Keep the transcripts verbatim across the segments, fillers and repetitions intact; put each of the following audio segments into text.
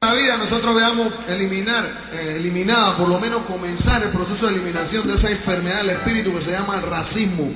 la vida nosotros veamos eliminar, eh, eliminada, por lo menos comenzar el proceso de eliminación de esa enfermedad del espíritu que se llama el racismo.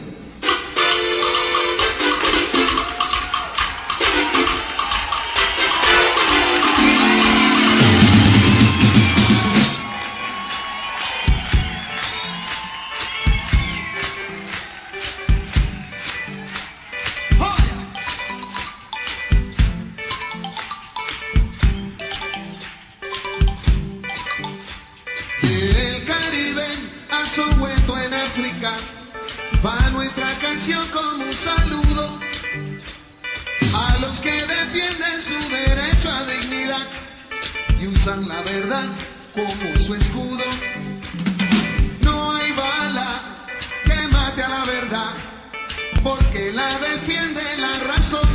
Va nuestra canción como un saludo a los que defienden su derecho a dignidad y usan la verdad como su escudo. No hay bala que mate a la verdad, porque la defiende la razón.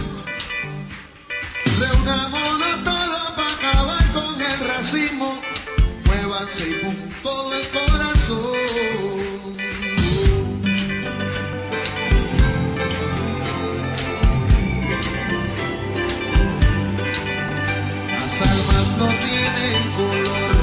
Reunámonos todos para acabar con el racismo. Muévanse y pum, todo el corazón. No tienen color.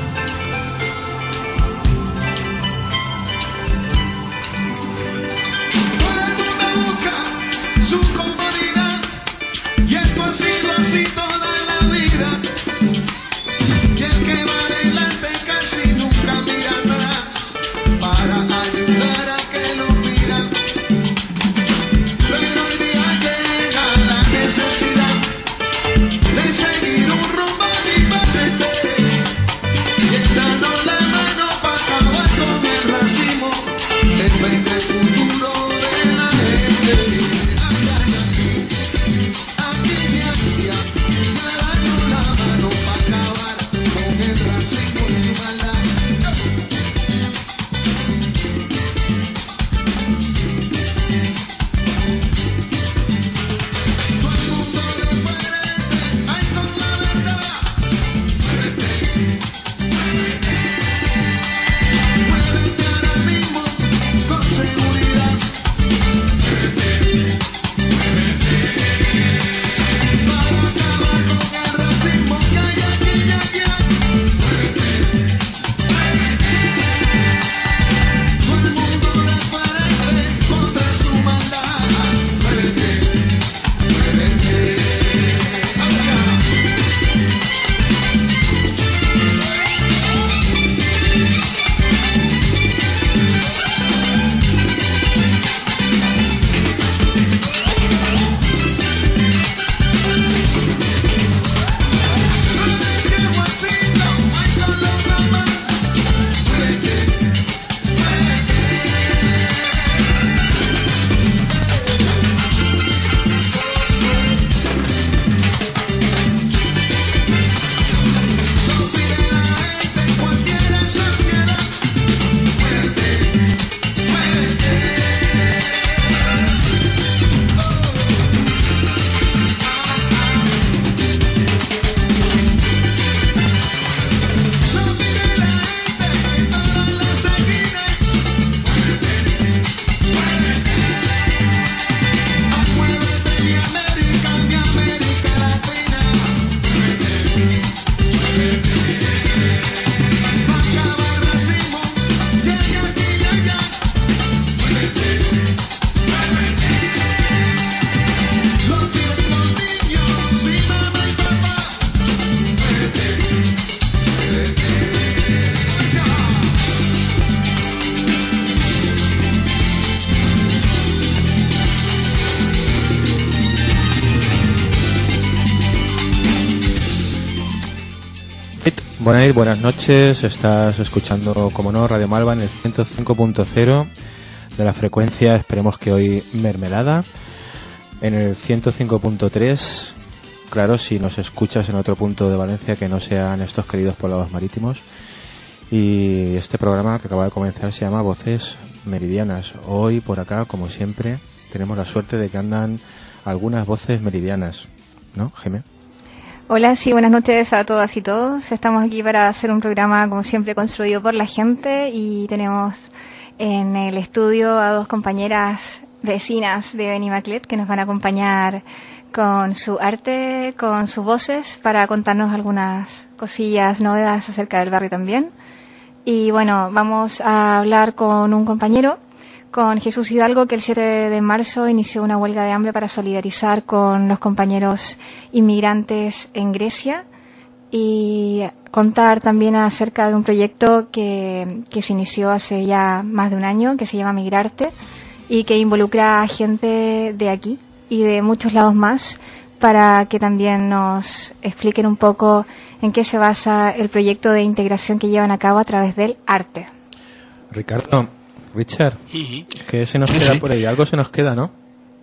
Todo el mundo busca su comodidad y esto ha sido así toda la vida. Y el que va adelante casi nunca mira atrás para ayudar a que lo pidan. Pero hoy día llega la necesidad de seguir un rumbo. Buenas, buenas noches, estás escuchando, como no, Radio Malva en el ciento cinco punto cero de la frecuencia, esperemos que hoy mermelada, en el ciento cinco punto tres, claro, si nos escuchas en otro punto de Valencia que no sean estos queridos poblados marítimos. Y este programa que acaba de comenzar se llama Voces Meridianas. Hoy por acá, como siempre, tenemos la suerte de que andan algunas voces meridianas, ¿no, Gemma? Hola, sí, buenas noches a todas y todos. Estamos aquí para hacer un programa, como siempre, construido por la gente, y tenemos en el estudio a dos compañeras vecinas de Benimaclet que nos van a acompañar con su arte, con sus voces, para contarnos algunas cosillas, novedades acerca del barrio también. Y bueno, vamos a hablar con un compañero, con Jesús Hidalgo, que el siete de marzo inició una huelga de hambre para solidarizar con los compañeros inmigrantes en Grecia, y contar también acerca de un proyecto que, que se inició hace ya más de un año, que se llama Migrarte, y que involucra a gente de aquí y de muchos lados más, para que también nos expliquen un poco en qué se basa el proyecto de integración que llevan a cabo a través del arte. Ricardo, Richard, Uh-huh. ¿qué se nos Sí, queda sí. por ahí? Algo se nos queda, ¿no?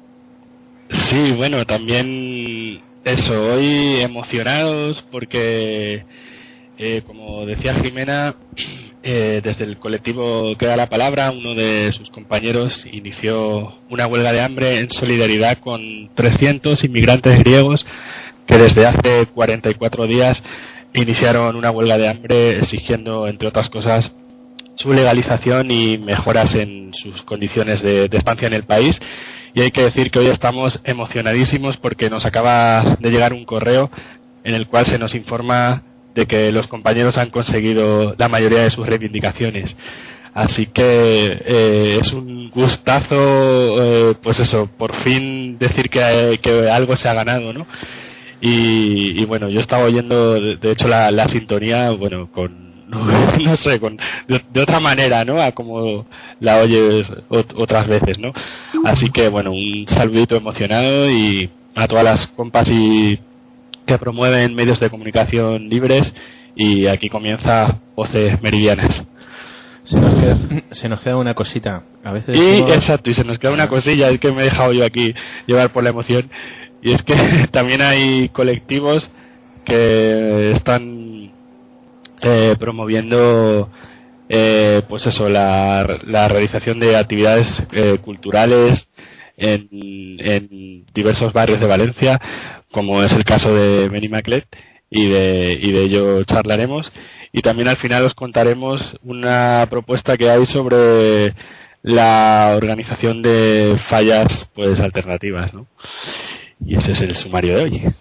Sí, bueno, también eso, hoy emocionados porque, eh, como decía Jimena, eh, desde el colectivo Que da la Palabra, uno de sus compañeros inició una huelga de hambre en solidaridad con trescientos inmigrantes griegos que desde hace cuarenta y cuatro días iniciaron una huelga de hambre exigiendo, entre otras cosas, su legalización y mejoras en sus condiciones de, de estancia en el país. Y hay que decir que hoy estamos emocionadísimos porque nos acaba de llegar un correo en el cual se nos informa de que los compañeros han conseguido la mayoría de sus reivindicaciones. Así que eh, es un gustazo, eh, pues eso, por fin decir que, que algo se ha ganado, ¿no? Y, y bueno, yo estaba oyendo, de, de hecho, la, la sintonía, bueno, con no, no sé, con, de, de otra manera, ¿no? A como la oyes ot, otras veces, ¿no? Así que, bueno, un saludito emocionado y a todas las compas y que promueven medios de comunicación libres, y aquí comienza Voces Meridianas. Se nos queda, se nos queda una cosita. A veces Y, decimos... exacto, y se nos queda una cosilla, es que me he dejado yo aquí llevar por la emoción, y es que también hay colectivos que están Eh, promoviendo eh, pues eso, la, la realización de actividades eh, culturales en, en diversos barrios de Valencia, como es el caso de Benimaclet, y de, y de ello charlaremos, y también al final os contaremos una propuesta que hay sobre la organización de fallas pues alternativas, ¿no? Y ese es el sumario de hoy.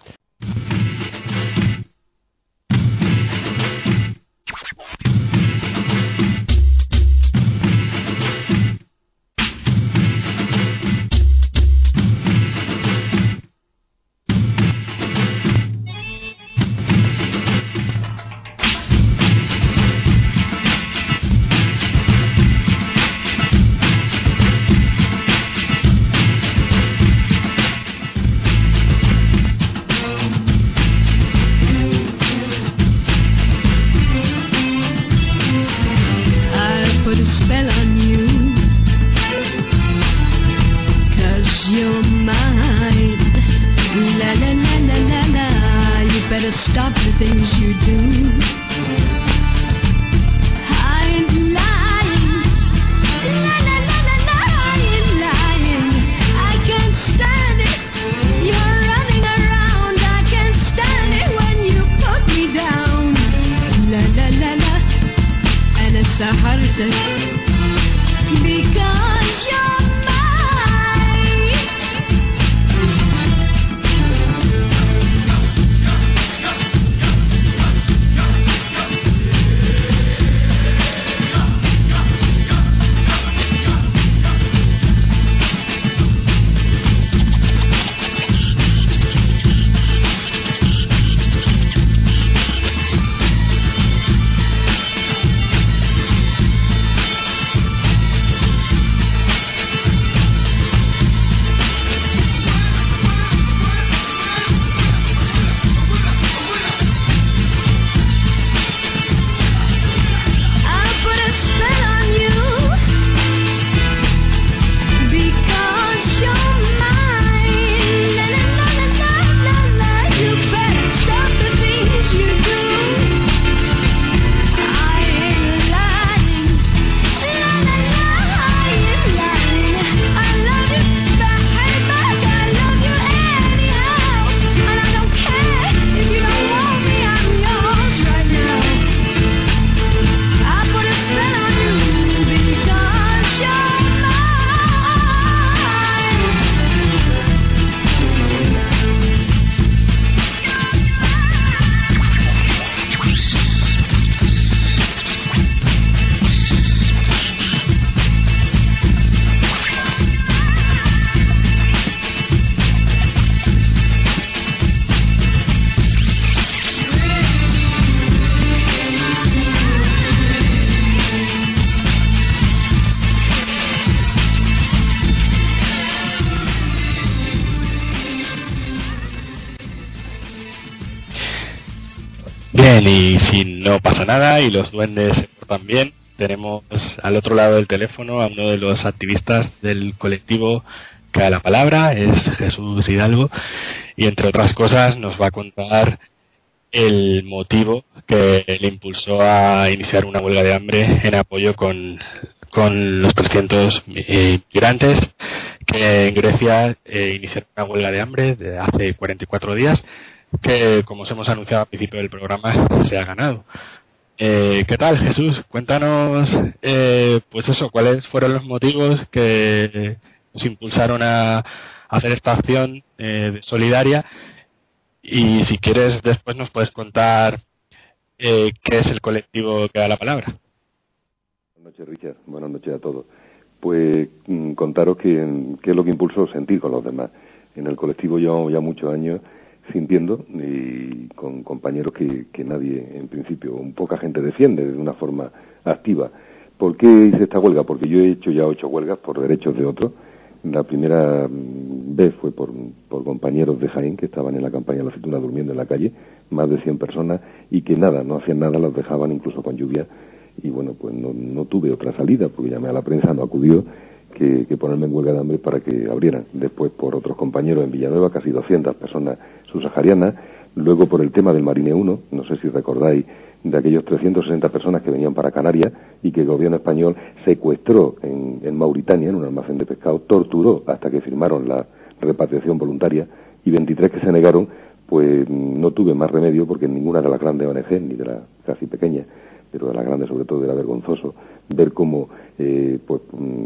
Bien, y si no pasa nada y los duendes se portan bien, tenemos al otro lado del teléfono a uno de los activistas del colectivo Que a la Palabra, es Jesús Hidalgo, y entre otras cosas nos va a contar el motivo que le impulsó a iniciar una huelga de hambre en apoyo con, con los trescientos eh, migrantes que en Grecia eh, iniciaron una huelga de hambre de hace cuarenta y cuatro días, que, como os hemos anunciado al principio del programa, se ha ganado. Eh, ¿Qué tal, Jesús? Cuéntanos, eh, pues eso, cuáles fueron los motivos que nos impulsaron a hacer esta acción eh, solidaria, y si quieres después nos puedes contar eh, qué es el colectivo Que a la Palabra. Buenas noches, Richard. Buenas noches a todos. Pues mm, contaros qué es lo que impulsó sentir con los demás. En el colectivo llevamos ya muchos años sintiendo, y con compañeros que, que nadie, en principio, un poca gente defiende de una forma activa. ¿Por qué hice esta huelga? Porque yo he hecho ya ocho huelgas por derechos de otros. La primera vez fue por, por compañeros de Jaén que estaban en la campaña de la aceituna durmiendo en la calle, más de cien personas, y que nada, no hacían nada, los dejaban incluso con lluvia. Y bueno, pues no, no tuve otra salida, porque llamé a la prensa, no acudió, que, que ponerme en huelga de hambre para que abrieran. Después por otros compañeros en Villanueva, casi doscientas personas subsaharianas. Luego por el tema del Marine uno, no sé si recordáis, de aquellos trescientas sesenta personas que venían para Canarias y que el gobierno español secuestró en, en Mauritania, en un almacén de pescado, torturó hasta que firmaron la repatriación voluntaria, y veintitrés que se negaron, pues no tuve más remedio, porque en ninguna de las grandes O N G, ni de las casi pequeñas, pero de las grandes sobre todo, era vergonzoso ver cómo eh, pues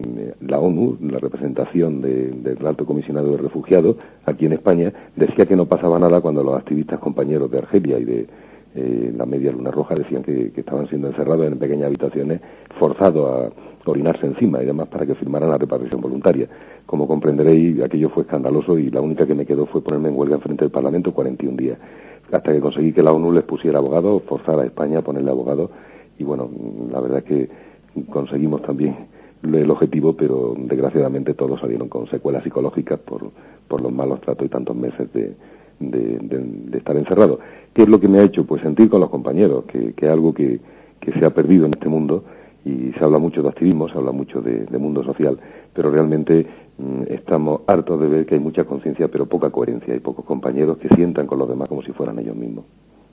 la ONU, la representación de, del Alto Comisionado de Refugiados aquí en España, decía que no pasaba nada cuando los activistas compañeros de Argelia y de eh, la Media Luna Roja decían que, que estaban siendo encerrados en pequeñas habitaciones, forzados a orinarse encima y demás para que firmaran la repatriación voluntaria. Como comprenderéis, aquello fue escandaloso, y la única que me quedó fue ponerme en huelga frente del Parlamento cuarenta y un días, hasta que conseguí que la ONU les pusiera abogados, forzar a España a ponerle abogados. Y bueno, la verdad es que conseguimos también el objetivo, pero desgraciadamente todos salieron con secuelas psicológicas por, por los malos tratos y tantos meses de, de, de, de estar encerrado. ¿Qué es lo que me ha hecho? Pues sentir con los compañeros, que, que es algo que, que se ha perdido en este mundo, y se habla mucho de activismo, se habla mucho de, de mundo social, pero realmente mmm, estamos hartos de ver que hay mucha conciencia, pero poca coherencia, hay pocos compañeros que sientan con los demás como si fueran ellos mismos.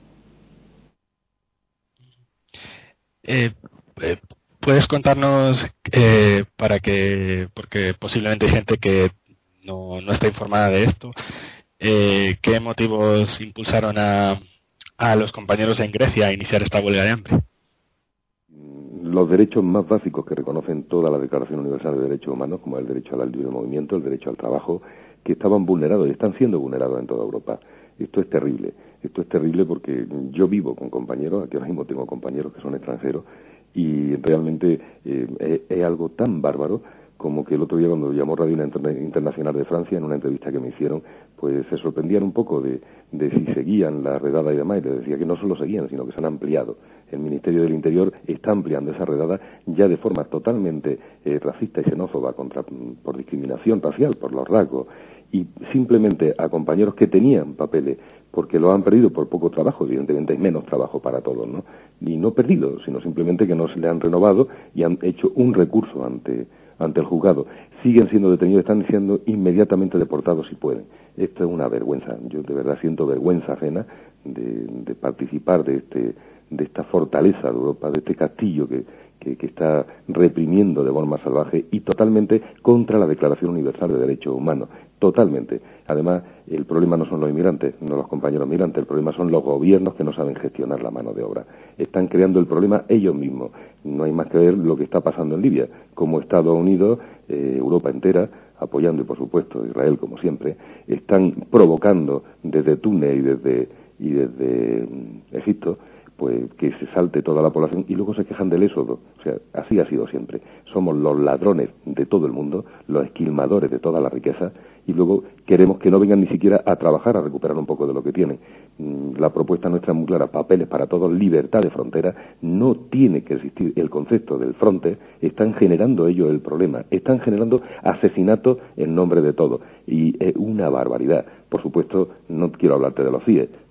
Eh, eh, ¿Puedes contarnos, eh, para que, porque posiblemente hay gente que no, no está informada de esto, eh, qué motivos impulsaron a, a los compañeros en Grecia a iniciar esta huelga de hambre? Los derechos más básicos que reconocen toda la Declaración Universal de Derechos Humanos, como el derecho al libre movimiento, el derecho al trabajo, que estaban vulnerados y están siendo vulnerados en toda Europa. Esto es terrible. Esto es terrible porque yo vivo con compañeros, aquí ahora mismo tengo compañeros que son extranjeros, y realmente eh, es, es algo tan bárbaro como que el otro día, cuando llamó Radio Internacional de Francia, en una entrevista que me hicieron, pues se sorprendían un poco de, de si seguían la redada y demás, y les decía que no solo seguían, sino que se han ampliado. El Ministerio del Interior está ampliando esa redada ya de forma totalmente eh, racista y xenófoba, contra, por discriminación racial, por los rasgos, y simplemente a compañeros que tenían papeles, porque lo han perdido por poco trabajo, evidentemente hay menos trabajo para todos, ¿no? Y no perdido, sino simplemente que no se le han renovado y han hecho un recurso ante ante el juzgado. Siguen siendo detenidos, están siendo inmediatamente deportados si pueden. Esto es una vergüenza. Yo de verdad siento vergüenza ajena de, de participar de este de esta fortaleza de Europa, de este castillo que, que, que está reprimiendo de forma salvaje y totalmente contra la Declaración Universal de Derechos Humanos. Totalmente. Además, el problema no son los inmigrantes, no los compañeros migrantes, el problema son los gobiernos que no saben gestionar la mano de obra. Están creando el problema ellos mismos. No hay más que ver lo que está pasando en Libia, como Estados Unidos, eh, Europa entera, apoyando y por supuesto Israel como siempre, están provocando desde Túnez y desde, y desde Egipto, pues que se salte toda la población, y luego se quejan del éxodo. O sea, así ha sido siempre. Somos los ladrones de todo el mundo, los esquilmadores de toda la riqueza, y luego queremos que no vengan ni siquiera a trabajar, a recuperar un poco de lo que tienen. La propuesta nuestra es muy clara: papeles para todos, libertad de frontera. No tiene que existir el concepto del fronte. Están generando ellos el problema, están generando asesinatos en nombre de todo, y es una barbaridad. Por supuesto, no quiero hablarte de los C I E,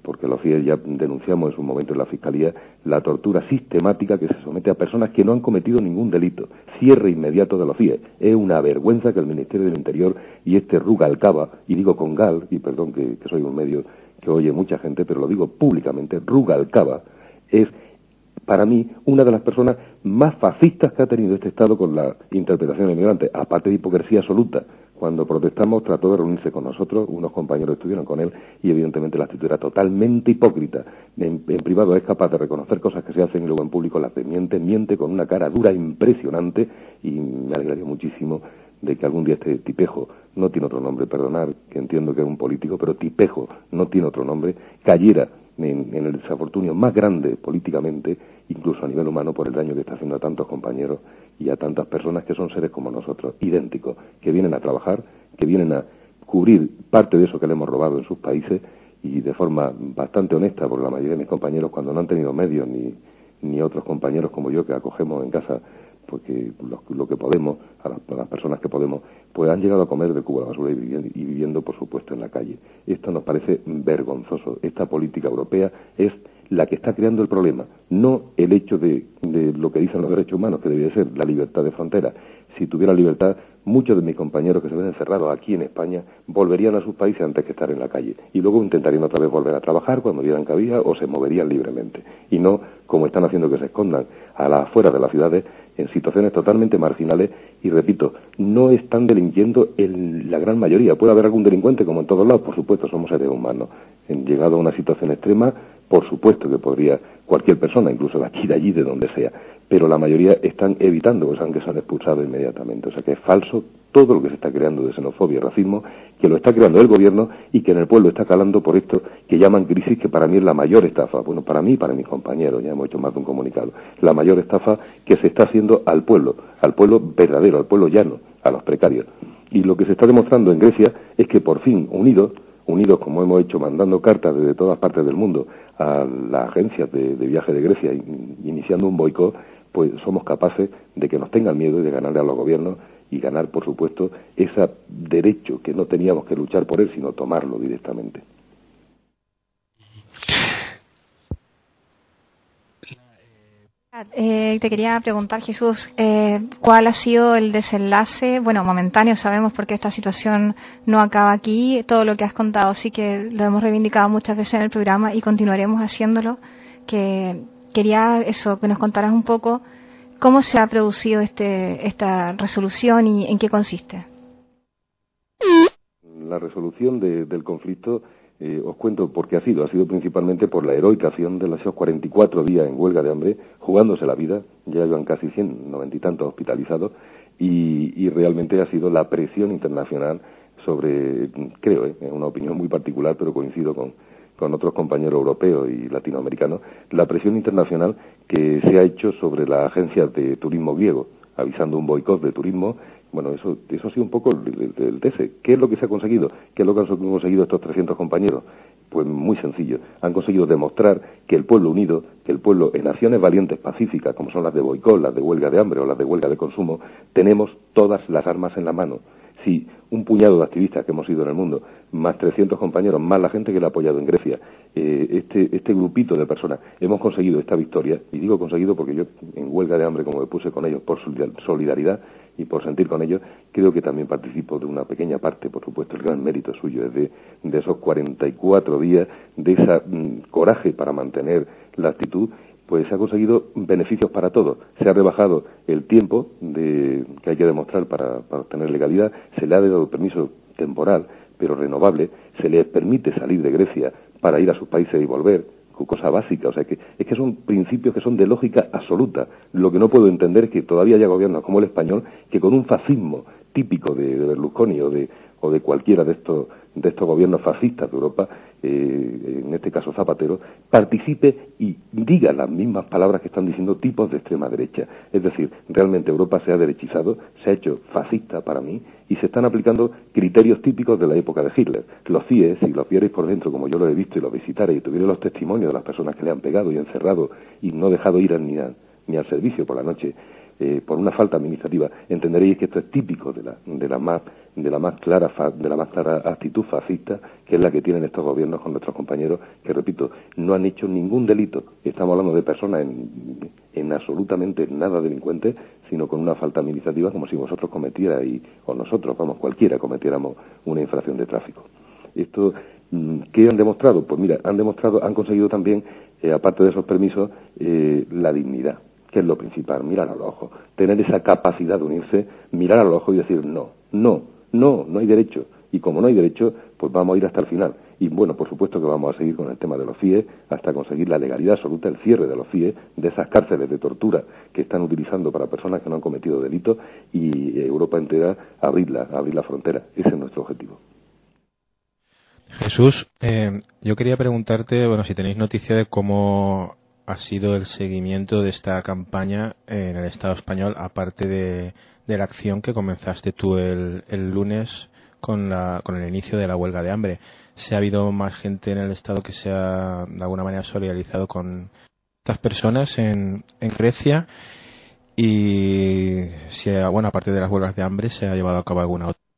porque los C I E ya denunciamos en su momento en la Fiscalía la tortura sistemática que se somete a personas que no han cometido ningún delito. Cierre inmediato de los C I E. Es una vergüenza que el Ministerio del Interior y este Rubalcaba, y digo con gal, y perdón que, que soy un medio que oye mucha gente, pero lo digo públicamente, Rubalcaba es para mí una de las personas más fascistas que ha tenido este Estado con la interpretación del inmigrante, aparte de hipocresía absoluta. Cuando protestamos trató de reunirse con nosotros, unos compañeros estuvieron con él y evidentemente la actitud era totalmente hipócrita. En, en privado es capaz de reconocer cosas que se hacen y luego en público las desmiente, miente con una cara dura impresionante y me alegraría muchísimo de que algún día este tipejo, no tiene otro nombre, perdonar, que entiendo que es un político, pero tipejo no tiene otro nombre, cayera en, en el desafortunio más grande políticamente, incluso a nivel humano, por el daño que está haciendo a tantos compañeros y a tantas personas que son seres como nosotros, idénticos, que vienen a trabajar, que vienen a cubrir parte de eso que le hemos robado en sus países y de forma bastante honesta por la mayoría de mis compañeros, cuando no han tenido medios ni, ni otros compañeros como yo que acogemos en casa porque lo, lo que podemos, a las, a las personas que podemos, pues han llegado a comer de cubo de basura y viviendo, y viviendo, por supuesto, en la calle. Esto nos parece vergonzoso. Esta política europea es la que está creando el problema, no el hecho de, de lo que dicen los derechos humanos, que debería ser la libertad de frontera. Si tuviera libertad, muchos de mis compañeros que se ven encerrados aquí en España volverían a sus países antes que estar en la calle y luego intentarían otra vez volver a trabajar cuando vieran cabida o se moverían libremente y no como están haciendo que se escondan a las afueras de las ciudades en situaciones totalmente marginales y repito, no están delinquiendo en la gran mayoría. Puede haber algún delincuente como en todos lados, por supuesto, somos seres humanos. En llegado a una situación extrema, por supuesto que podría cualquier persona, incluso de aquí, de allí, de donde sea, pero la mayoría están evitando que sean que son expulsados inmediatamente. O sea que es falso todo lo que se está creando de xenofobia y racismo, que lo está creando el gobierno y que en el pueblo está calando por esto que llaman crisis, que para mí es la mayor estafa. Bueno, para mí y para mis compañeros, ya hemos hecho más de un comunicado, la mayor estafa que se está haciendo al pueblo, al pueblo verdadero, al pueblo llano, a los precarios. Y lo que se está demostrando en Grecia es que por fin, unidos, unidos como hemos hecho, mandando cartas desde todas partes del mundo a las agencias de, de viaje de Grecia, iniciando un boicot, pues somos capaces de que nos tengan miedo y de ganarle a los gobiernos y ganar, por supuesto, ese derecho que no teníamos que luchar por él, sino tomarlo directamente. Eh, te quería preguntar, Jesús, eh, ¿cuál ha sido el desenlace? Bueno, momentáneo, sabemos porque esta situación no acaba aquí. Todo lo que has contado sí que lo hemos reivindicado muchas veces en el programa y continuaremos haciéndolo. Que quería eso, que nos contaras un poco cómo se ha producido este, esta resolución y en qué consiste. La resolución de, del conflicto, eh, os cuento por qué ha sido. Ha sido principalmente por la heroica acción de los cuarenta y cuatro días en huelga de hambre, jugándose la vida. Ya llevan casi cien, noventa y tantos hospitalizados, y, y realmente ha sido la presión internacional sobre, creo, eh, es una opinión muy particular, pero coincido con con otros compañeros europeos y latinoamericanos, la presión internacional que se ha hecho sobre las agencias de turismo griego, avisando un boicot de turismo. Bueno, eso eso ha sido un poco el, el, el D S. ¿Qué es lo que se ha conseguido? ¿Qué es lo que han conseguido estos trescientos compañeros? Pues muy sencillo. Han conseguido demostrar que el pueblo unido, que el pueblo en acciones valientes pacíficas, como son las de boicot, las de huelga de hambre o las de huelga de consumo, tenemos todas las armas en la mano. Si un puñado de activistas que hemos ido en el mundo, más trescientos compañeros, más la gente que le ha apoyado en Grecia, eh, este, este grupito de personas, hemos conseguido esta victoria, y digo conseguido porque yo en huelga de hambre, como me puse con ellos por solidaridad y por sentir con ellos, creo que también participo de una pequeña parte, por supuesto, el gran mérito suyo es de, de esos cuarenta y cuatro días, de ese mmm, coraje para mantener la actitud. Pues se ha conseguido beneficios para todos. Se ha rebajado el tiempo de, que hay que demostrar para, para obtener legalidad, se le ha dado permiso temporal, pero renovable, se les permite salir de Grecia para ir a sus países y volver, cosa básica. O sea, que es que son principios que son de lógica absoluta. Lo que no puedo entender es que todavía haya gobiernos como el español que con un fascismo típico de, de Berlusconi o de, o de cualquiera de estos de estos gobiernos fascistas de Europa, eh, en este caso Zapatero, participe y diga las mismas palabras que están diciendo tipos de extrema derecha. Es decir, realmente Europa se ha derechizado, se ha hecho fascista para mí, y se están aplicando criterios típicos de la época de Hitler. Los C I E, si los vierais por dentro, como yo lo he visto y los visitarais, y tuvierais los testimonios de las personas que le han pegado y encerrado y no dejado ir ni, a, ni al servicio por la noche, eh, por una falta administrativa. Entenderéis que esto es típico de la, de la más de la más clara de la más clara actitud fascista, que es la que tienen estos gobiernos con nuestros compañeros, que repito, no han hecho ningún delito. Estamos hablando de personas en, en absolutamente nada delincuentes, sino con una falta administrativa, como si vosotros cometierais, o nosotros, vamos, cualquiera cometiéramos una infracción de tráfico. Esto, ¿qué han demostrado? Pues mira, han demostrado, han conseguido también, eh, aparte de esos permisos, eh, la dignidad, que es lo principal, mirar a los ojos, tener esa capacidad de unirse, mirar a los ojos y decir no, no, no, no hay derecho. Y como no hay derecho, pues vamos a ir hasta el final. Y bueno, por supuesto que vamos a seguir con el tema de los C I E hasta conseguir la legalidad absoluta, el cierre de los C I E, de esas cárceles de tortura que están utilizando para personas que no han cometido delitos, y Europa entera abrirla, abrir la frontera. Ese es nuestro objetivo. Jesús, eh, yo quería preguntarte, bueno, si tenéis noticia de cómo ha sido el seguimiento de esta campaña en el Estado español, aparte de, de la acción que comenzaste tú el, el lunes con, la, con el inicio de la huelga de hambre. ¿Se ha habido más gente en el Estado que se ha de alguna manera solidarizado con estas personas en, en Grecia? Y si, bueno, aparte de las huelgas de hambre, ¿se ha llevado a cabo alguna otra?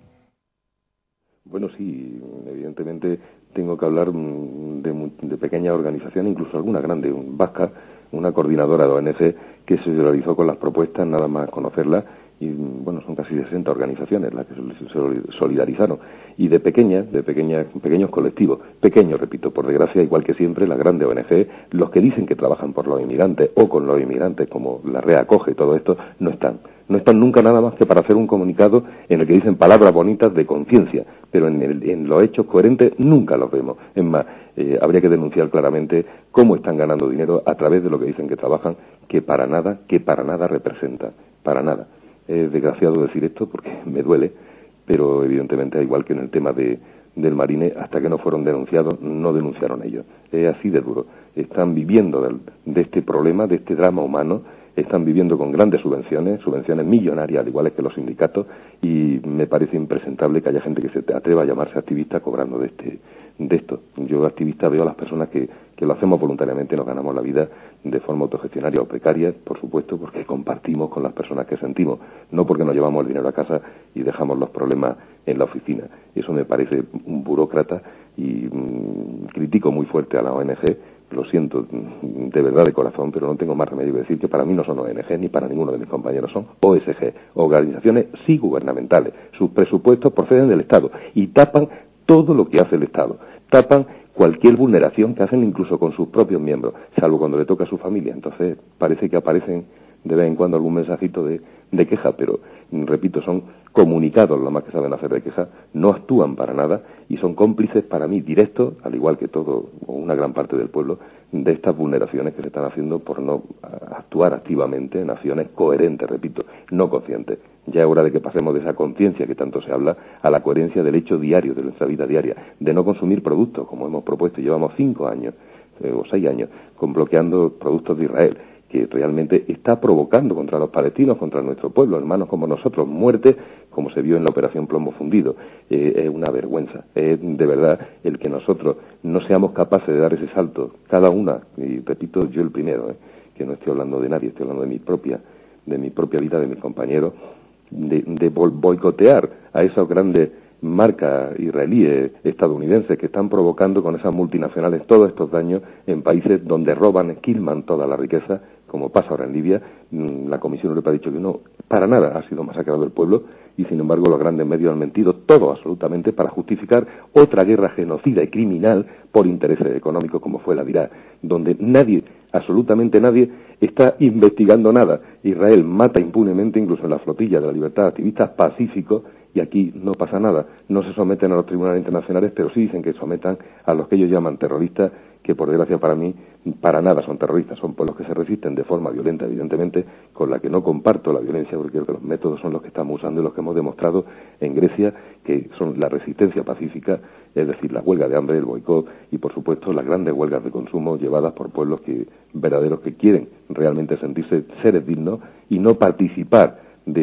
Bueno, sí, evidentemente tengo que hablar de, de pequeñas organizaciones, incluso alguna grande, un vasca, una coordinadora de O N G que se solidarizó con las propuestas, nada más conocerlas, y bueno, son casi sesenta organizaciones las que se solidarizaron, y de pequeñas, de pequeñas, pequeños colectivos, pequeños, repito, por desgracia, igual que siempre, las grandes O N G, los que dicen que trabajan por los inmigrantes o con los inmigrantes, como la REA acoge todo esto, no están. No están nunca nada más que para hacer un comunicado en el que dicen palabras bonitas de conciencia, pero en, el, en los hechos coherentes nunca los vemos. Es más, eh, habría que denunciar claramente cómo están ganando dinero a través de lo que dicen que trabajan, que para nada, que para nada representa, para nada. Es desgraciado decir esto porque me duele, pero evidentemente, igual que en el tema de, del Marine, hasta que no fueron denunciados, no denunciaron ellos. Es así de duro. Están viviendo del, de este problema, de este drama humano, están viviendo con grandes subvenciones, subvenciones millonarias, al igual que los sindicatos, y me parece impresentable que haya gente que se atreva a llamarse activista cobrando de este de esto. Yo, activista, veo a las personas que, que lo hacemos voluntariamente, nos ganamos la vida de forma autogestionaria o precaria, por supuesto, porque compartimos con las personas que sentimos, no porque nos llevamos el dinero a casa y dejamos los problemas en la oficina. Eso me parece un burócrata, y mmm, critico muy fuerte a la O N G. Lo siento de verdad, de corazón, pero no tengo más remedio que decir que para mí no son O N G ni para ninguno de mis compañeros, son O S G, organizaciones sí gubernamentales. Sus presupuestos proceden del Estado y tapan todo lo que hace el Estado, tapan cualquier vulneración que hacen incluso con sus propios miembros, salvo cuando le toca a su familia. Entonces parece que aparecen de vez en cuando algún mensajito de, de queja, pero repito, son comunicados lo más que saben hacer de queja, no actúan para nada y son cómplices para mí directos, al igual que todo o una gran parte del pueblo, de estas vulneraciones que se están haciendo por no actuar activamente en acciones coherentes, repito, no conscientes. Ya es hora de que pasemos de esa conciencia que tanto se habla a la coherencia del hecho diario, de nuestra vida diaria, de no consumir productos, como hemos propuesto, y llevamos cinco años eh, o seis años con bloqueando productos de Israel, que realmente está provocando contra los palestinos, contra nuestro pueblo, hermanos como nosotros, muerte, como se vio en la operación Plomo Fundido. Eh, es una vergüenza. Es de verdad el que nosotros no seamos capaces de dar ese salto, cada una, y repito, yo el primero, eh, que no estoy hablando de nadie, estoy hablando de mi propia, de mi propia vida, de mis compañeros, de, de boicotear a esos grandes marcas israelíes, estadounidenses, que están provocando con esas multinacionales todos estos daños en países donde roban, esquilman toda la riqueza, como pasa ahora en Libia. La Comisión Europea ha dicho que no, para nada ha sido masacrado el pueblo, y sin embargo los grandes medios han mentido todo absolutamente para justificar otra guerra genocida y criminal por intereses económicos, como fue la de Irak, donde nadie, absolutamente nadie, está investigando nada. Israel mata impunemente, incluso en la flotilla de la libertad, activistas pacíficos, y aquí no pasa nada. No se someten a los tribunales internacionales, pero sí dicen que sometan a los que ellos llaman terroristas, que por desgracia para mí, para nada son terroristas, son pueblos que se resisten de forma violenta, evidentemente, con la que no comparto la violencia, porque creo que los métodos son los que estamos usando y los que hemos demostrado en Grecia, que son la resistencia pacífica, es decir, la huelga de hambre, el boicot, y por supuesto las grandes huelgas de consumo llevadas por pueblos que verdaderos que quieren realmente sentirse seres dignos y no participar de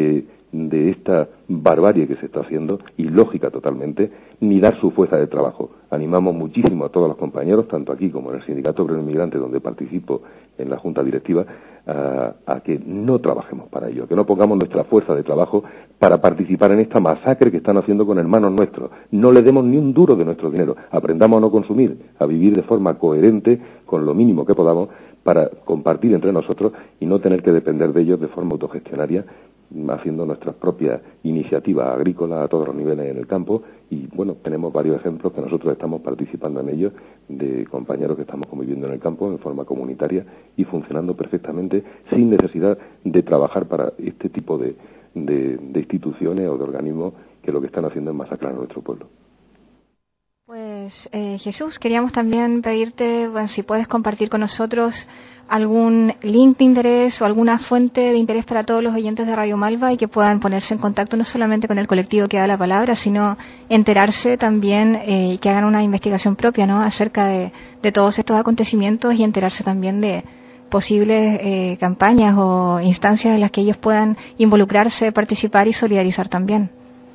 de esta barbarie que se está haciendo, ilógica totalmente, ni dar su fuerza de trabajo. Animamos muchísimo a todos los compañeros, tanto aquí como en el Sindicato Obrero Inmigrante, donde participo en la Junta Directiva, a, a que no trabajemos para ello, que no pongamos nuestra fuerza de trabajo para participar en esta masacre que están haciendo con hermanos nuestros. No le demos ni un duro de nuestro dinero. Aprendamos a no consumir, a vivir de forma coherente, con lo mínimo que podamos, para compartir entre nosotros y no tener que depender de ellos de forma autogestionaria, haciendo nuestras propias iniciativas agrícolas a todos los niveles en el campo. Y bueno, tenemos varios ejemplos que nosotros estamos participando en ellos, de compañeros que estamos conviviendo en el campo en forma comunitaria y funcionando perfectamente sin necesidad de trabajar para este tipo de, de, de instituciones o de organismos que lo que están haciendo es masacrar a nuestro pueblo. Pues eh, Jesús, queríamos también pedirte, bueno, si puedes compartir con nosotros algún link de interés o alguna fuente de interés para todos los oyentes de Radio Malva y que puedan ponerse en contacto no solamente con el colectivo que da la palabra, sino enterarse también eh, y que hagan una investigación propia, ¿no?, acerca de, de todos estos acontecimientos y enterarse también de posibles eh, campañas o instancias en las que ellos puedan involucrarse, participar y solidarizar también.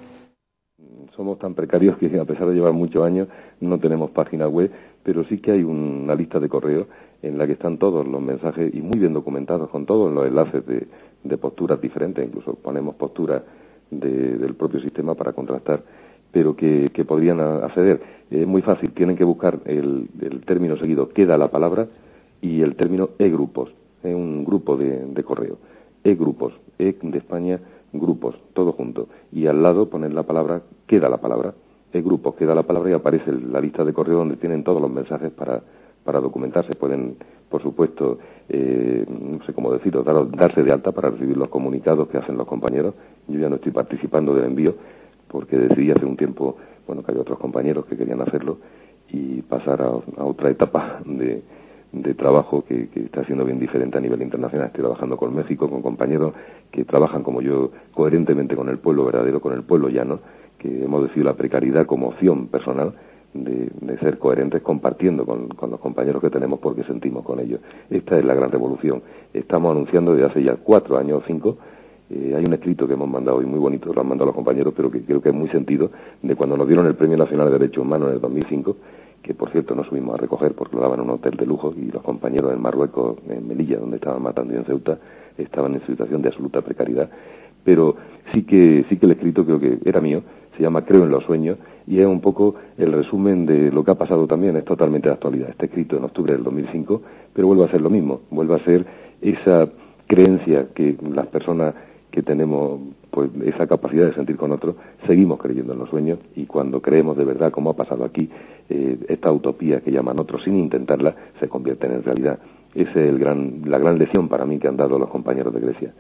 Somos tan precarios que, a pesar de llevar muchos años, no tenemos página web, pero sí que hay una lista de correo en la que están todos los mensajes y muy bien documentados, con todos los enlaces de, de posturas diferentes, incluso ponemos posturas de, del propio sistema para contrastar, pero que, que podrían acceder. Es muy fácil, tienen que buscar el, el término seguido, queda la palabra, y el término e-grupos, es un grupo de, de correo, e-grupos, e de España, grupos, todo junto, y al lado poner la palabra, queda la palabra, el grupo, queda la palabra y aparece la lista de correo donde tienen todos los mensajes para, para documentarse. Pueden, por supuesto, eh, no sé cómo decirlo, dar, darse de alta para recibir los comunicados que hacen los compañeros. Yo ya no estoy participando del envío porque decidí hace un tiempo, bueno, que había otros compañeros que querían hacerlo y pasar a, a otra etapa de de trabajo que, que está siendo bien diferente a nivel internacional. Estoy trabajando con México, con compañeros que trabajan como yo, coherentemente con el pueblo verdadero, con el pueblo llano, que hemos decidido la precariedad como opción personal de, de ser coherentes, compartiendo con, con los compañeros que tenemos porque sentimos con ellos. Esta es la gran revolución. Estamos anunciando desde hace ya cuatro años o cinco. Eh, hay un escrito que hemos mandado hoy muy bonito, lo han mandado los compañeros, pero que creo que es muy sentido, de cuando nos dieron el Premio Nacional de Derechos Humanos en el dos mil cinco, que por cierto no subimos a recoger porque lo daban en un hotel de lujo y los compañeros en Marruecos, en Melilla, donde estaban matando, y en Ceuta, estaban en situación de absoluta precariedad. Pero sí que sí que el escrito creo que era mío, se llama Creo en los sueños, y es un poco el resumen de lo que ha pasado también, es totalmente de actualidad. Está escrito en octubre del dos mil cinco, pero vuelve a ser lo mismo, vuelve a ser esa creencia que las personas que tenemos pues esa capacidad de sentir con otros, seguimos creyendo en los sueños, y cuando creemos de verdad, como ha pasado aquí, eh, esta utopía que llaman otros sin intentarla, se convierte en realidad. Esa es el gran, la gran lección para mí que han dado los compañeros de Grecia.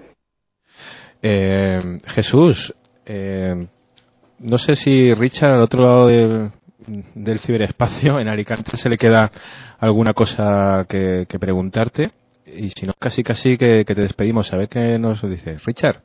Eh, Jesús, eh, no sé si Richard, al otro lado del, del ciberespacio, en Alicante, se le queda alguna cosa que, que preguntarte, y si no, casi casi que, que te despedimos. A ver qué nos dices, Richard.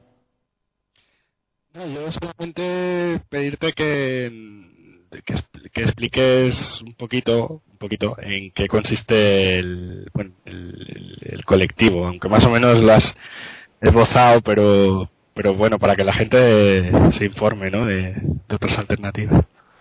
No, yo solamente pedirte que, que, que expliques un poquito, un poquito en qué consiste el, bueno, el, el colectivo, aunque más o menos lo has esbozado, pero, pero bueno, para que la gente se informe, ¿no?, de, de otras alternativas.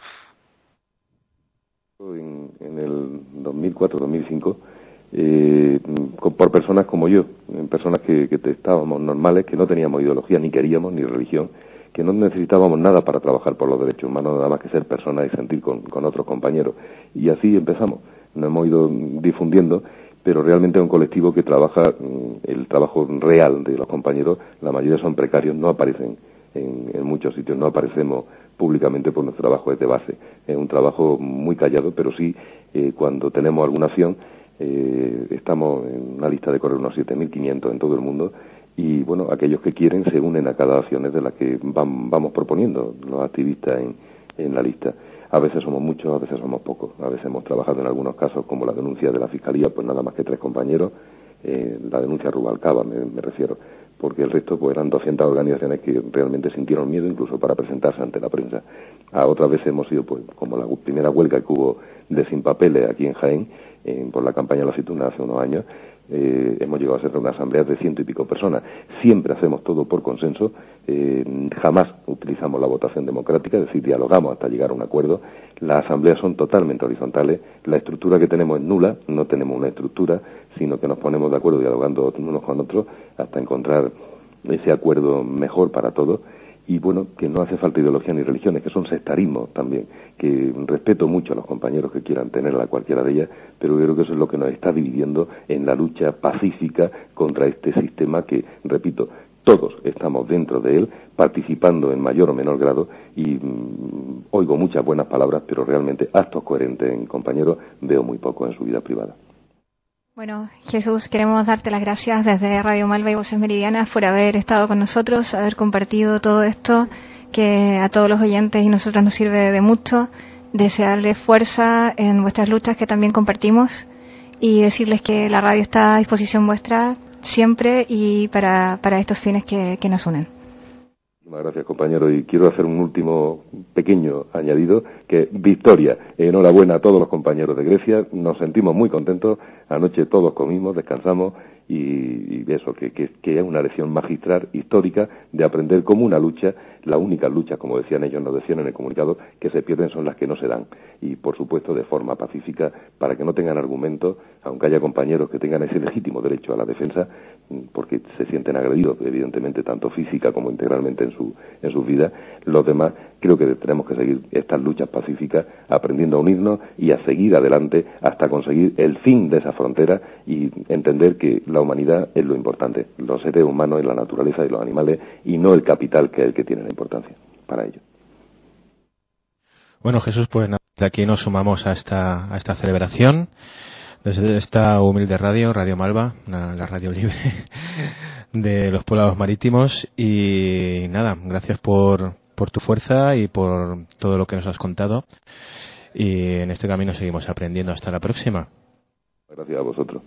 En, en el dos mil cuatro dos mil cinco, eh, por personas como yo, personas que, que estábamos normales, que no teníamos ideología, ni queríamos, ni religión, que no necesitábamos nada para trabajar por los derechos humanos, nada más que ser personas y sentir con, con otros compañeros. Y así empezamos. Nos hemos ido difundiendo, pero realmente es un colectivo que trabaja, el trabajo real de los compañeros, la mayoría son precarios, no aparecen en, en muchos sitios, no aparecemos públicamente por nuestro trabajo es de base. Es un trabajo muy callado, pero sí, eh, cuando tenemos alguna acción, eh, estamos en una lista de correo unos siete mil quinientos en todo el mundo, y bueno, aquellos que quieren se unen a cada acción de las que van, vamos proponiendo los activistas en, en la lista. A veces somos muchos, a veces somos pocos. A veces hemos trabajado en algunos casos, como la denuncia de la Fiscalía, pues nada más que tres compañeros, eh, la denuncia Rubalcaba me, me refiero, porque el resto pues eran doscientas organizaciones que realmente sintieron miedo incluso para presentarse ante la prensa. A otras veces hemos sido, pues, como la primera huelga que hubo de Sin Papeles aquí en Jaén, eh, por la campaña de la aceituna hace unos años, eh, hemos llegado a ser una asamblea de ciento y pico personas. Siempre hacemos todo por consenso, eh, jamás utilizamos la votación democrática, es decir, dialogamos hasta llegar a un acuerdo. Las asambleas son totalmente horizontales, la estructura que tenemos es nula, no tenemos una estructura, sino que nos ponemos de acuerdo dialogando unos con otros hasta encontrar ese acuerdo mejor para todos. Y bueno, que no hace falta ideología ni religiones, que son sectarismos también, que respeto mucho a los compañeros que quieran tenerla, cualquiera de ellas, pero creo que eso es lo que nos está dividiendo en la lucha pacífica contra este sistema que, repito, todos estamos dentro de él, participando en mayor o menor grado, y mmm, oigo muchas buenas palabras, pero realmente actos coherentes en compañeros veo muy poco en su vida privada. Bueno, Jesús, queremos darte las gracias desde Radio Malva y Voces Meridianas por haber estado con nosotros, haber compartido todo esto que a todos los oyentes y nosotros nos sirve de mucho. Desearles fuerza en vuestras luchas que también compartimos y decirles que la radio está a disposición vuestra siempre y para, para estos fines que, que nos unen. Muchas gracias, compañero, y quiero hacer un último pequeño añadido, que victoria, enhorabuena a todos los compañeros de Grecia, nos sentimos muy contentos, anoche todos comimos, descansamos, y, y eso, que, que, que es una lección magistral, histórica, de aprender como una lucha, las únicas luchas, como decían ellos, nos decían en el comunicado, que se pierden son las que no se dan, y por supuesto de forma pacífica, para que no tengan argumentos, aunque haya compañeros que tengan ese legítimo derecho a la defensa, porque se sienten agredidos, evidentemente, tanto física como integralmente en su en sus vidas. Los demás creo que tenemos que seguir estas luchas pacíficas, aprendiendo a unirnos y a seguir adelante hasta conseguir el fin de esa frontera y entender que la humanidad es lo importante, los seres humanos y la naturaleza y los animales, y no el capital, que es el que tiene la importancia para ello. Bueno, Jesús, pues nada, de aquí nos sumamos a esta a esta celebración. Desde esta humilde radio, Radio Malva, una, la radio libre de los poblados marítimos. Y nada, gracias por, por tu fuerza y por todo lo que nos has contado. Y en este camino seguimos aprendiendo. Hasta la próxima. Gracias a vosotros.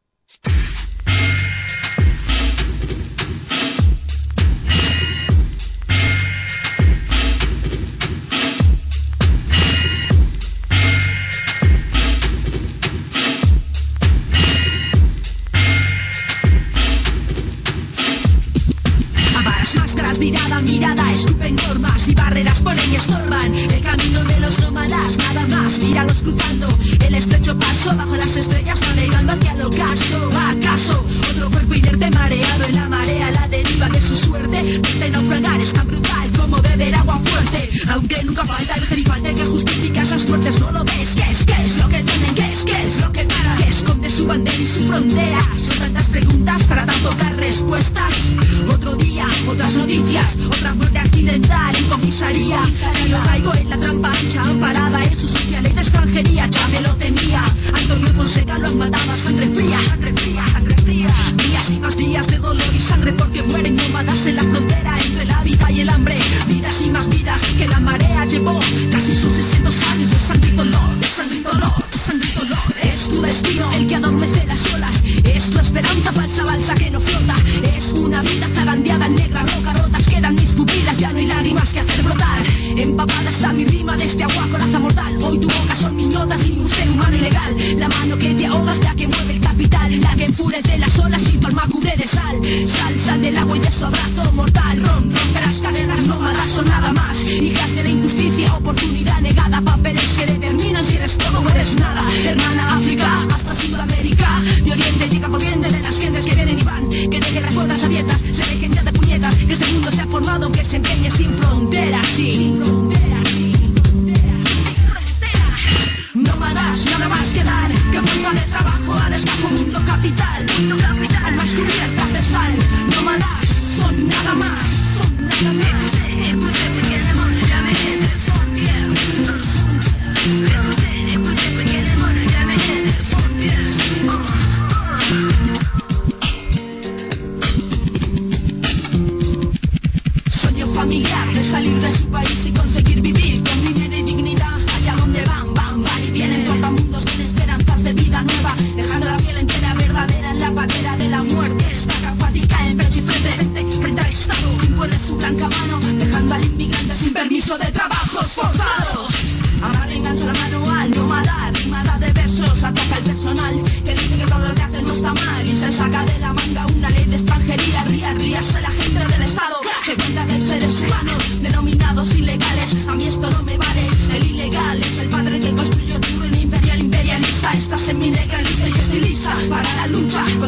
Mirada, mirada, escupen normas y barreras ponen y estorban el camino de los nómadas, nada más, míralos cruzando el estrecho paso bajo las estrellas, navegando hacia el ocaso. ¿Acaso otro cuerpo inerte mareado en la marea, la deriva de su suerte? Este naufragar es tan brutal como beber agua fuerte, aunque nunca falta el gerifalte que justifica esas muertes. No lo ves, ¿qué es? ¿Qué es lo que tienen? ¿Qué es? ¿Qué es lo que para? ¿Qué esconde su bandera y sus fronteras? Son tantas preguntas para tan pocas respuestas. Otro día, otras noticias, otra muerte accidental en comisaría. Si lo traigo en la trampa ancha, amparada en su sucia ley de extranjería. Ya me lo temía, Antonio Fonseca lo han matado a sangre fría, sangre fría, sangre fría. Días y más días de dolor y sangre porque mueren nómadas en la frontera entre la vida y el hambre. Vidas y más vidas que la marea llevó, casi sus seiscientos años de sangre y dolor, de sangre y dolor, de sangre y dolor. Es tu destino el que adormece las olas, es tu esperanza falsa balsa que no flota, es una vida zarandeada en negra roca, rotas quedan mis pupilas, ya no hay lágrimas que hacer brotar. Empapada está mi rima de este agua coraza mortal, hoy tu boca son mis notas y un ser humano ilegal. La mano que te ahogas, la que mueve el capital, y la que enfurece las olas y tu alma cubre de sal. Sal, sal del agua y de su abrazo mortal, rom, rompe las cadenas nómadas son nada más, y clase de injusticia, oportunidad negada, papeles que determinan si eres todo o eres nada. Hermana África hasta Sudamérica, de Oriente llega corriente de las gentes que vienen y van, que dejen las puertas abiertas, se dejen ya de puñetas, que este mundo se ha formado, que se empeñe sin fronteras, sin fronteras, sin fronteras, sin fronteras. Nómadas, nada más que dar, que fuerza de trabajo al escaso mundo capital, mundo capital, almas cubiertas de sal. Nómadas son nada más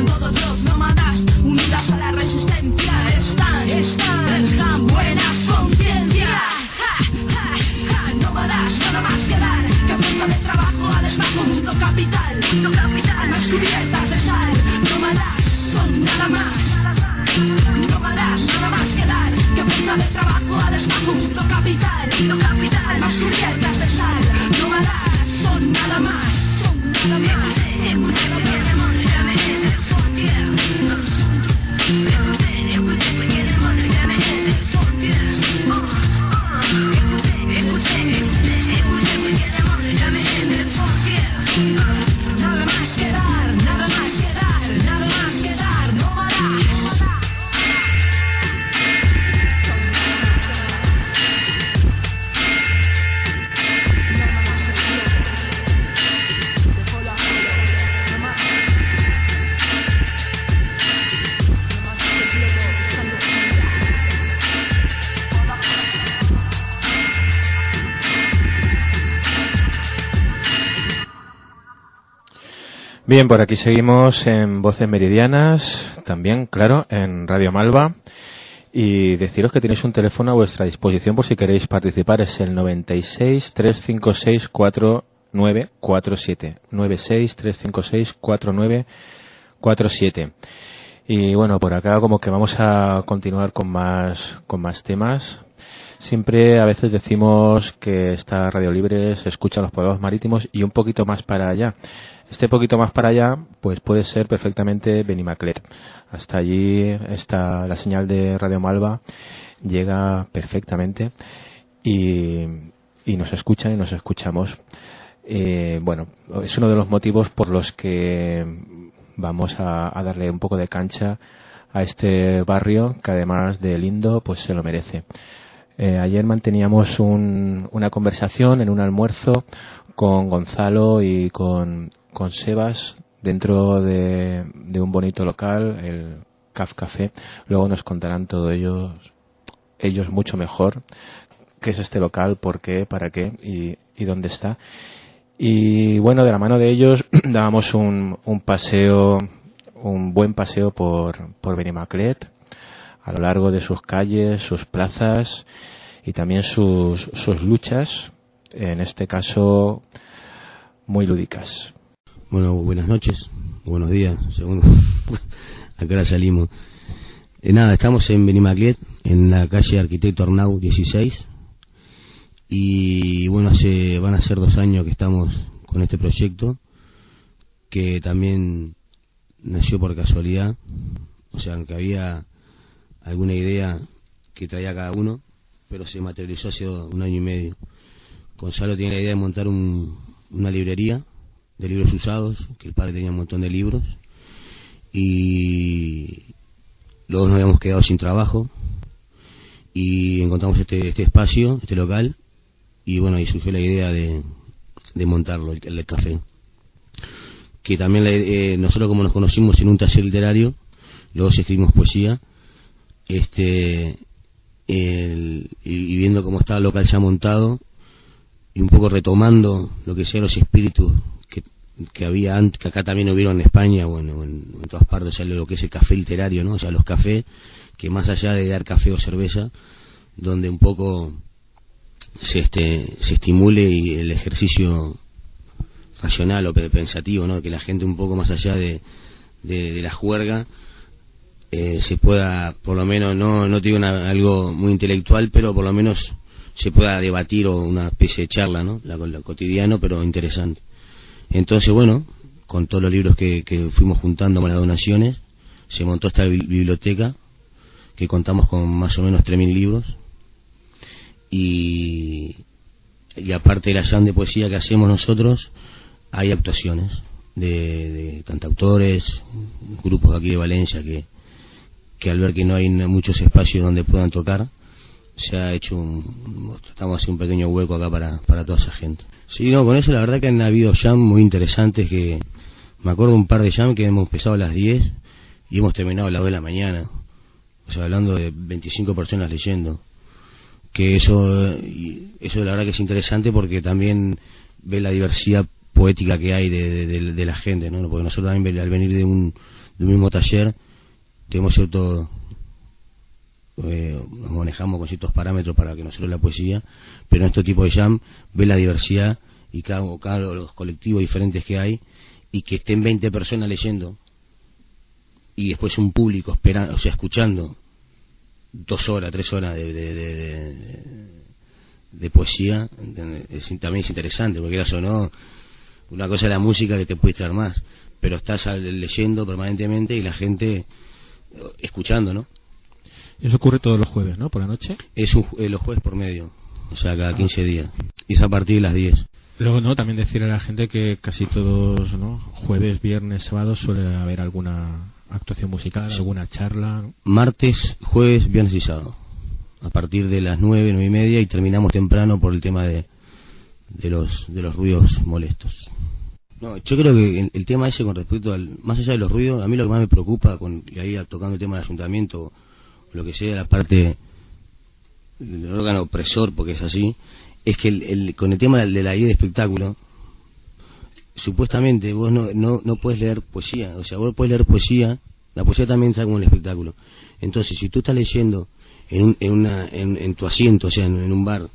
modo drop, nómadas, unidas a la resistencia. Están, están, dejan buenas conciencias. Ja, ja, ja, nómadas, nada más que dar. Que fuerza de trabajo a desbajo, mundo capital. Mundo capital, almas cubiertas de sal. Nómadas, son nada más. Nómadas, nada más que dar. Que fuerza de trabajo a desbajo, mundo capital. Mundo capital, almas cubiertas de sal. Nómadas, son nada más. Son nada más. Nada más que dar, nada más que dar, nada más que dar, no Bien, por aquí seguimos en Voces Meridianas, también, claro, en Radio Malva. Y deciros que tenéis un teléfono a vuestra disposición por si queréis participar. Es el noventa y seis, trescientos cincuenta y seis, cuarenta y nueve cuarenta y siete. noventa y seis, trescientos cincuenta y seis, cuarenta y nueve cuarenta y siete. Y bueno, por acá como que vamos a continuar con más, con más temas. Siempre a veces decimos que esta Radio Libre se escucha en los poblados marítimos y un poquito más para allá. Este poquito más para allá, pues puede ser perfectamente Benimaclet. Hasta allí está la señal de Radio Malva, llega perfectamente y, y nos escuchan y nos escuchamos. Eh, bueno, es uno de los motivos por los que vamos a, a darle un poco de cancha a este barrio, que además de lindo, pues se lo merece. Eh, ayer manteníamos un, una conversación en un almuerzo con Gonzalo y con, con Sebas dentro de, de un bonito local, el Caf Café. Luego nos contarán todo ellos, ellos mucho mejor qué es este local, por qué, para qué y, y dónde está. Y bueno, de la mano de ellos dábamos un, un paseo, un buen paseo por, por Benimaclet, a lo largo de sus calles, sus plazas y también sus, sus luchas, en este caso muy lúdicas. Bueno, buenas noches, buenos días, según a qué hora salimos. Eh, nada, estamos en Benimaclet, en la calle Arquitecto Arnau dieciséis, y bueno, hace, van a ser dos años que estamos con este proyecto, que también nació por casualidad, o sea, aunque había alguna idea que traía cada uno, pero se materializó hace un año y medio. Gonzalo tiene la idea de montar un, una librería de libros usados, que el padre tenía un montón de libros, y luego nos habíamos quedado sin trabajo y encontramos este, este espacio, este local, y bueno, ahí surgió la idea de, de montarlo, el, el café, que también eh, nosotros, como nos conocimos en un taller literario, luego sí escribimos poesía, este el, y viendo cómo estaba el local ya montado y un poco retomando lo que sean los espíritus que, que había antes, que acá también hubieron en España, bueno, en, en todas partes, o sea, lo que es el café literario, ¿no? O sea, los cafés que más allá de dar café o cerveza, donde un poco se este se estimule y el ejercicio racional o pensativo, ¿no? Que la gente un poco más allá de, de, de la juerga eh, se pueda, por lo menos, no no digo una, algo muy intelectual, pero por lo menos se pueda debatir, o una especie de charla, ¿no? La, lo cotidiano, pero interesante. Entonces, bueno, con todos los libros que, que fuimos juntando con las donaciones, se montó esta biblioteca, que contamos con más o menos tres mil libros, y, y aparte de la jam de poesía que hacemos nosotros, hay actuaciones de, de cantautores, grupos de aquí de Valencia, que, que al ver que no hay muchos espacios donde puedan tocar, se ha hecho un, tratamos de hacer un pequeño hueco acá para, para toda esa gente. Sí, no, con eso la verdad que han habido jam muy interesantes, que me acuerdo un par de jam que hemos empezado a las diez y hemos terminado a las dos de la mañana, o sea, hablando de veinticinco personas leyendo, que eso eso la verdad que es interesante, porque también ve la diversidad poética que hay de, de, de, de la gente, ¿no? Porque nosotros también, al venir de un de un mismo taller, tenemos cierto, eh, nos manejamos con ciertos parámetros para que no solo la poesía, pero en este tipo de jam ve la diversidad y cada, cada los colectivos diferentes que hay, y que estén veinte personas leyendo y después un público esperando, o sea, escuchando dos horas, tres horas de, de, de, de, de poesía, es, también es interesante, porque eso no, una cosa es la música que te puede traer más, pero estás leyendo permanentemente y la gente escuchando, ¿no? Eso ocurre todos los jueves, ¿no? Por la noche. Es un, eh, los jueves por medio, o sea, cada quince días, y es a partir de las diez. Luego, no, también decirle a la gente que casi todos, ¿no? Jueves, viernes, sábados suele haber alguna actuación musical, sí. Alguna charla, ¿no? Martes, jueves, viernes y sábado, a partir de las nueve, nueve y media, y terminamos temprano por el tema de, de los de los ruidos molestos. No, yo creo que el, el tema ese con respecto al, más allá de los ruidos, a mí lo que más me preocupa, con, y ahí tocando el tema del ayuntamiento, o lo que sea, la parte del órgano opresor, porque es así, es que el, el, con el tema de la idea de espectáculo, supuestamente vos no, no, no puedes leer poesía, o sea, vos podés leer poesía, la poesía también está como el espectáculo. Entonces, si tú estás leyendo en, un, en, una, en, en tu asiento, o sea, en, en un bar,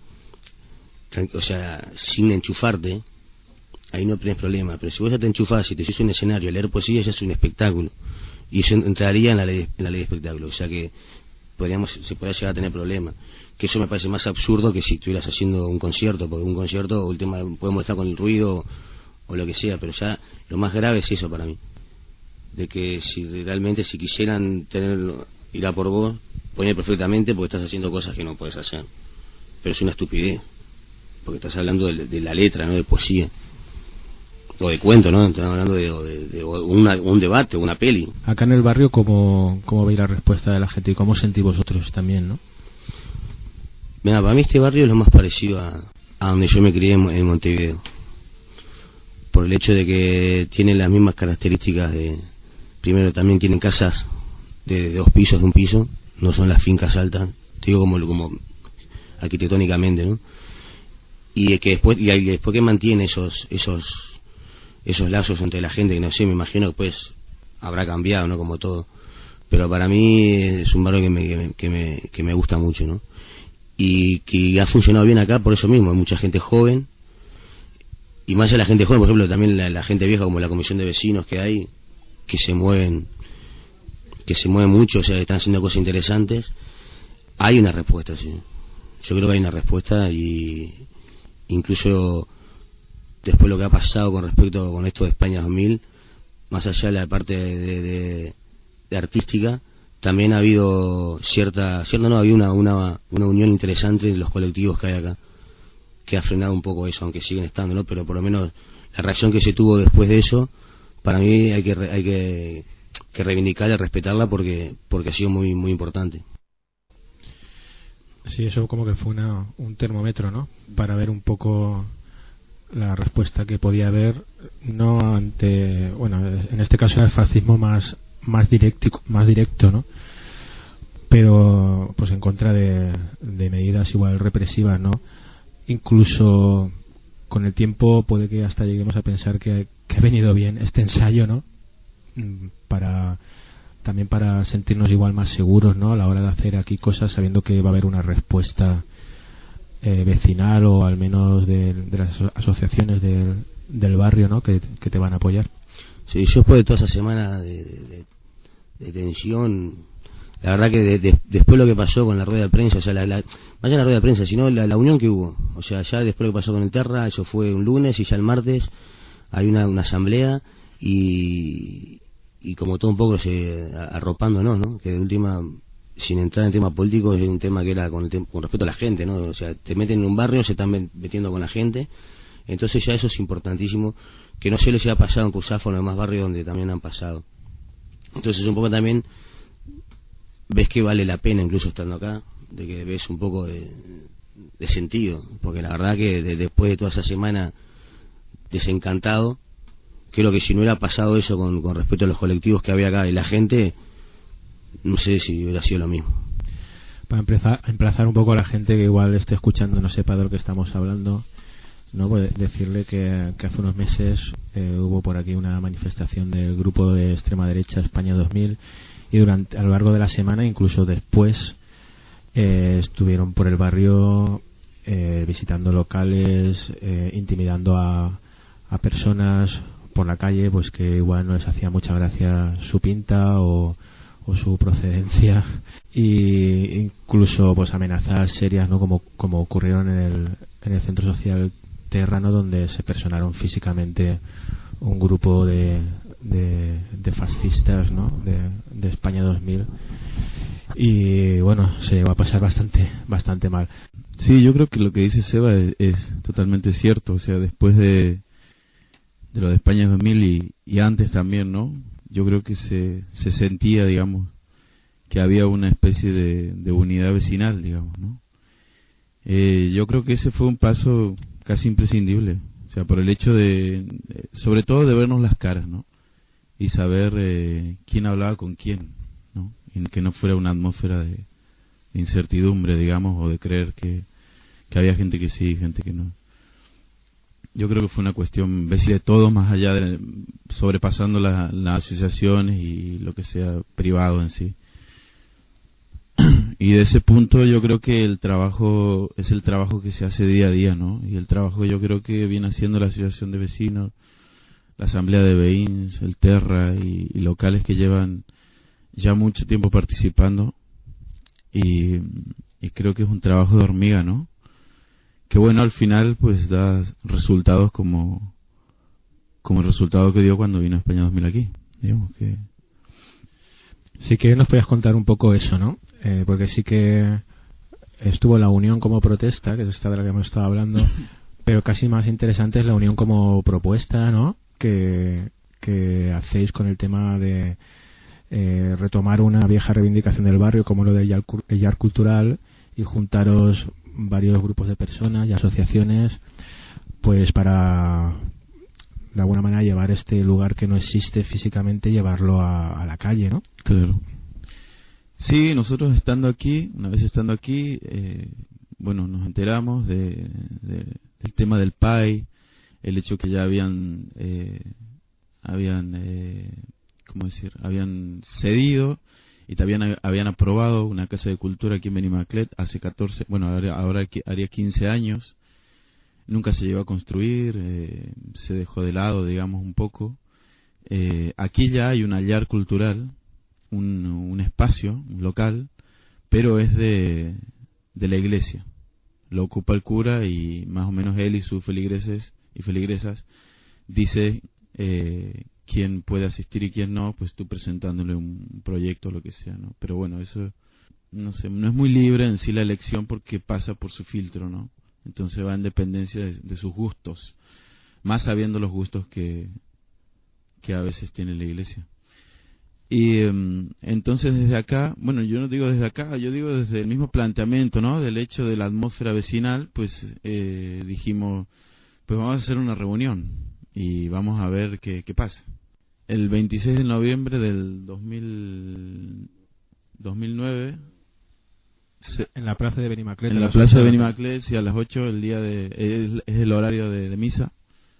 o sea, sin enchufarte, ahí no tenés problema. Pero si vos ya te enchufás y te subís a un escenario a leer poesía, ya es un espectáculo, y eso entraría en la ley, en la ley de espectáculo, o sea que podríamos, se podría llegar a tener problemas. Que eso me parece más absurdo que si estuvieras haciendo un concierto, porque un concierto, o el tema, podemos estar con el ruido o lo que sea, pero ya lo más grave es eso para mí, de que si realmente si quisieran tener, ir a por vos, poner perfectamente, porque estás haciendo cosas que no puedes hacer, pero es una estupidez, porque estás hablando de, de la letra, no de poesía o de cuento, ¿no? Estamos hablando de, de, de una, un debate o una peli. Acá en el barrio, ¿cómo, cómo veis la respuesta de la gente y cómo sentís vosotros también, no? Mira, para mí este barrio es lo más parecido a, a donde yo me crié en, en Montevideo, por el hecho de que tiene las mismas características de, primero también tienen casas de, de dos pisos, de un piso, no son las fincas altas, digo como, como arquitectónicamente, ¿no? Y que después, y después que mantiene esos, esos, esos lazos entre la gente, que no sé, me imagino que pues habrá cambiado, ¿no? Como todo, pero para mí es un barrio que me, que me, que me, que me gusta mucho, ¿no? Y que ha funcionado bien acá por eso mismo, hay mucha gente joven, y más allá de la gente joven, por ejemplo, también la, la gente vieja, como la comisión de vecinos que hay, que se mueven, que se mueven mucho, o sea, están haciendo cosas interesantes. Hay una respuesta, sí, yo creo que hay una respuesta, y incluso después lo que ha pasado con respecto con esto de España dos mil, más allá de la parte de, de, de, de artística, también ha habido cierta, cierta no, ha habido una, una, una unión interesante entre los colectivos que hay acá, que ha frenado un poco eso, aunque siguen estando, ¿no? Pero por lo menos la reacción que se tuvo después de eso, para mí hay que hay que, que reivindicarla y respetarla, porque porque ha sido muy muy importante. Sí, eso como que fue una, un termómetro, ¿no? Para ver un poco la respuesta que podía haber, no ante, bueno, en este caso era el fascismo más más directo, más directo, ¿no? Pero pues en contra de, de medidas igual represivas, ¿no? Incluso con el tiempo puede que hasta lleguemos a pensar que, que ha venido bien este ensayo, ¿no? Para también para sentirnos igual más seguros, ¿no? A la hora de hacer aquí cosas, sabiendo que va a haber una respuesta eh, vecinal, o al menos de, de las asociaciones del, del barrio, ¿no? Que, que te van a apoyar. Sí, yo después de toda esa semana de, de, de tensión, la verdad que de, de, después lo que pasó con la rueda de prensa, o sea, la, la, más allá de la rueda de prensa, sino la, la unión que hubo, o sea, ya después lo que pasó con el Terra, eso fue un lunes, y ya el martes hay una, una asamblea, y, y como todo un poco se arropándonos, ¿no? Que de última, sin entrar en tema político, es un tema que era con, el, con respecto a la gente, ¿no? O sea, te meten en un barrio, se están metiendo con la gente, entonces ya eso es importantísimo, que no se les haya pasado en Rusafo, en los demás barrios donde también han pasado. Entonces un poco también ves que vale la pena, incluso estando acá, de que ves un poco de, de sentido, porque la verdad que de, después de toda esa semana desencantado, creo que si no hubiera pasado eso con, con respecto a los colectivos que había acá y la gente, no sé si hubiera sido lo mismo. Para empezar, emplazar un poco a la gente que igual esté escuchando, no sepa de lo que estamos hablando, no, pues decirle que, que hace unos meses eh, hubo por aquí una manifestación del grupo de extrema derecha España dos mil, y durante a lo largo de la semana, incluso después, eh, estuvieron por el barrio eh, visitando locales, eh, intimidando a, a personas por la calle, pues que igual no les hacía mucha gracia su pinta o, o su procedencia, y incluso pues amenazas serias, ¿no? como como ocurrieron en el en el centro social Terrano, donde se personaron físicamente un grupo de de, de fascistas, ¿no? de, de España dos mil, y bueno, se llegó a pasar bastante bastante mal. Sí, yo creo que lo que dice Seba es, es totalmente cierto. O sea, después de de lo de España dos mil y, y antes también, ¿no? Yo creo que se, se sentía, digamos, que había una especie de, de unidad vecinal, digamos, ¿no? Eh, yo creo que ese fue un paso casi imprescindible, o sea, por el hecho de, sobre todo de vernos las caras, ¿no? Y saber eh, quién hablaba con quién, ¿no? Y que no fuera una atmósfera de, de incertidumbre, digamos, o de creer que, que había gente que sí y gente que no. Yo creo que fue una cuestión de todo, más allá de sobrepasando la, las asociaciones y lo que sea privado en sí. Y de ese punto yo creo que el trabajo es el trabajo que se hace día a día, ¿no? Y el trabajo yo creo que viene haciendo la asociación de vecinos, la asamblea de veïns, el Terra y, y locales que llevan ya mucho tiempo participando, y, y creo que es un trabajo de hormiga, ¿no? Que bueno, al final pues da resultados como como el resultado que dio cuando vino España dos mil aquí, digamos que sí que nos podías contar un poco eso, ¿no? Eh, porque sí que estuvo la unión como protesta, que es esta de la que hemos estado hablando, pero casi más interesante es la unión como propuesta, ¿no? Que, que hacéis con el tema de eh, retomar una vieja reivindicación del barrio como lo de Yar, el Yar Cultural, y juntaros varios grupos de personas y asociaciones pues para de alguna manera llevar este lugar que no existe físicamente, llevarlo a, a la calle, ¿no? Claro. Sí, nosotros estando aquí, una vez estando aquí, eh, bueno, nos enteramos de, de, del tema del P A I, el hecho que ya habían eh, habían eh, ¿cómo decir? habían cedido y también habían aprobado una casa de cultura aquí en Benimaclet hace catorce, bueno, ahora, ahora haría quince años. Nunca se llegó a construir, eh, se dejó de lado, digamos, un poco. Eh, aquí ya hay un Yar cultural, un, un espacio, un local, pero es de, de la iglesia. Lo ocupa el cura y más o menos él y sus feligreses y feligresas dice eh, quién puede asistir y quién no, pues tú presentándole un proyecto o lo que sea, ¿no? Pero bueno, eso, no sé, no es muy libre en sí la elección porque pasa por su filtro, ¿no? Entonces va en dependencia de, de sus gustos, más sabiendo los gustos que, que a veces tiene la iglesia. Y um, entonces desde acá, bueno, yo no digo desde acá, yo digo desde el mismo planteamiento, ¿no? Del hecho de la atmósfera vecinal, pues eh, dijimos, pues vamos a hacer una reunión y vamos a ver qué, qué pasa. El veintiséis de noviembre del dos mil, dos mil nueve... Se, en la plaza de Benimaclet. En la plaza de Benimaclet, sí, a las ocho, el día de, es, es el horario de, de misa.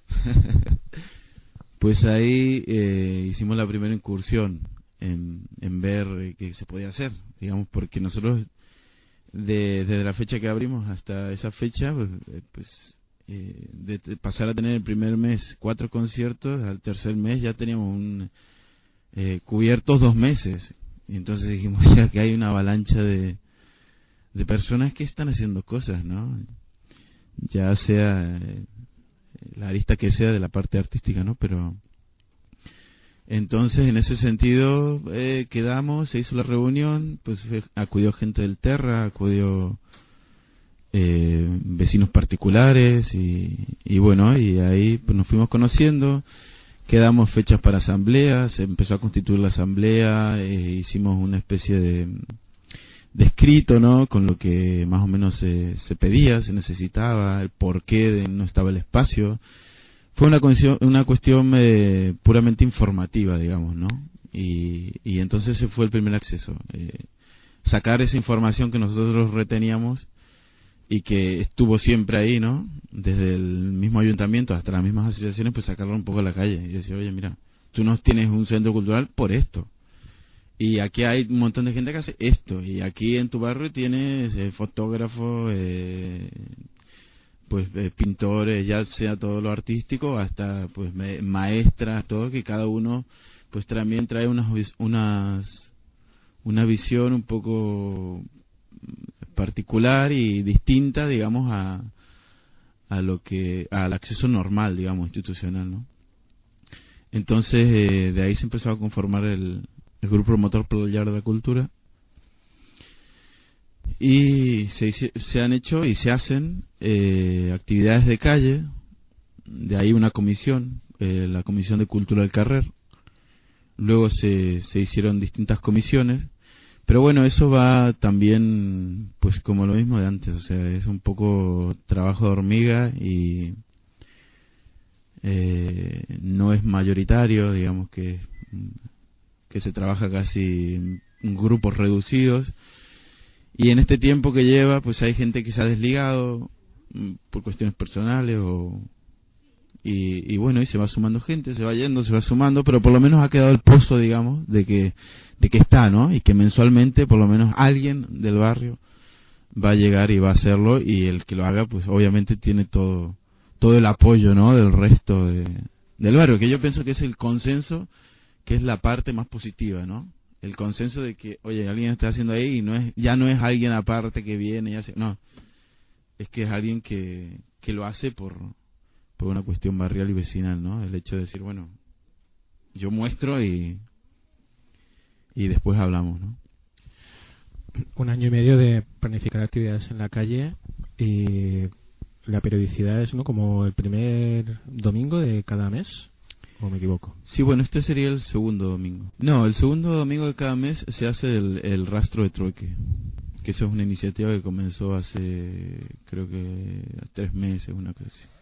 Pues ahí eh, hicimos la primera incursión en, en ver qué se podía hacer, digamos, porque nosotros de, desde la fecha que abrimos hasta esa fecha, pues, pues eh, de, de pasar a tener el primer mes cuatro conciertos, al tercer mes ya teníamos un eh, cubiertos dos meses. Y entonces dijimos ya que hay una avalancha de de personas que están haciendo cosas, ¿no? Ya sea eh, la arista que sea de la parte artística, ¿no? Pero entonces en ese sentido eh, quedamos, se hizo la reunión, pues fue, acudió gente del Terra, acudió eh, vecinos particulares y, y bueno, y ahí pues nos fuimos conociendo, quedamos fechas para asambleas, se empezó a constituir la asamblea, eh, hicimos una especie de de escrito, ¿no? Con lo que más o menos se, se pedía, se necesitaba, el por qué de, no estaba el espacio. Fue una cuestión, una cuestión eh, puramente informativa, digamos, ¿no? Y, y entonces ese fue el primer acceso. Eh, sacar esa información que nosotros reteníamos y que estuvo siempre ahí, ¿no? Desde el mismo ayuntamiento hasta las mismas asociaciones, pues sacarlo un poco a la calle y decir, oye, mira, tú no tienes un centro cultural por esto. Y aquí hay un montón de gente que hace esto. Y aquí en tu barrio tienes eh, fotógrafos, eh, pues eh, pintores, ya sea todo lo artístico, hasta pues me, maestras, todo, que cada uno pues también trae unas, unas una visión un poco particular y distinta, digamos, a, a lo que al acceso normal, digamos, institucional, ¿no? Entonces, eh, de ahí se empezó a conformar el, el grupo promotor por el Llar de la Cultura, y se, se han hecho y se hacen eh, actividades de calle. De ahí una comisión, eh, la Comisión de Cultura del Carrer. Luego se, se hicieron distintas comisiones, pero bueno, eso va también pues como lo mismo de antes, o sea, es un poco trabajo de hormiga y eh, no es mayoritario, digamos que, que se trabaja casi en grupos reducidos, y en este tiempo que lleva pues hay gente que se ha desligado por cuestiones personales o y, y bueno, y se va sumando gente, se va yendo, se va sumando, pero por lo menos ha quedado el pozo, digamos, de que de que está, ¿no? Y que mensualmente por lo menos alguien del barrio va a llegar y va a hacerlo, y el que lo haga pues obviamente tiene todo todo el apoyo, ¿no? Del resto de, del barrio, que yo pienso que es el consenso, que es la parte más positiva, ¿no? El consenso de que, oye, alguien está haciendo ahí y no es ya no es alguien aparte que viene y hace, no, es que es alguien que que lo hace por por una cuestión barrial y vecinal, ¿no? El hecho de decir, bueno, yo muestro y y después hablamos, ¿no? Un año y medio de planificar actividades en la calle, y la periodicidad es, ¿no?, como el primer domingo de cada mes, ¿o me equivoco? Sí, bueno, este sería el segundo domingo. No, el segundo domingo de cada mes se hace el, el rastro de trueque, que eso es una iniciativa que comenzó hace, creo que tres meses, una cosa así.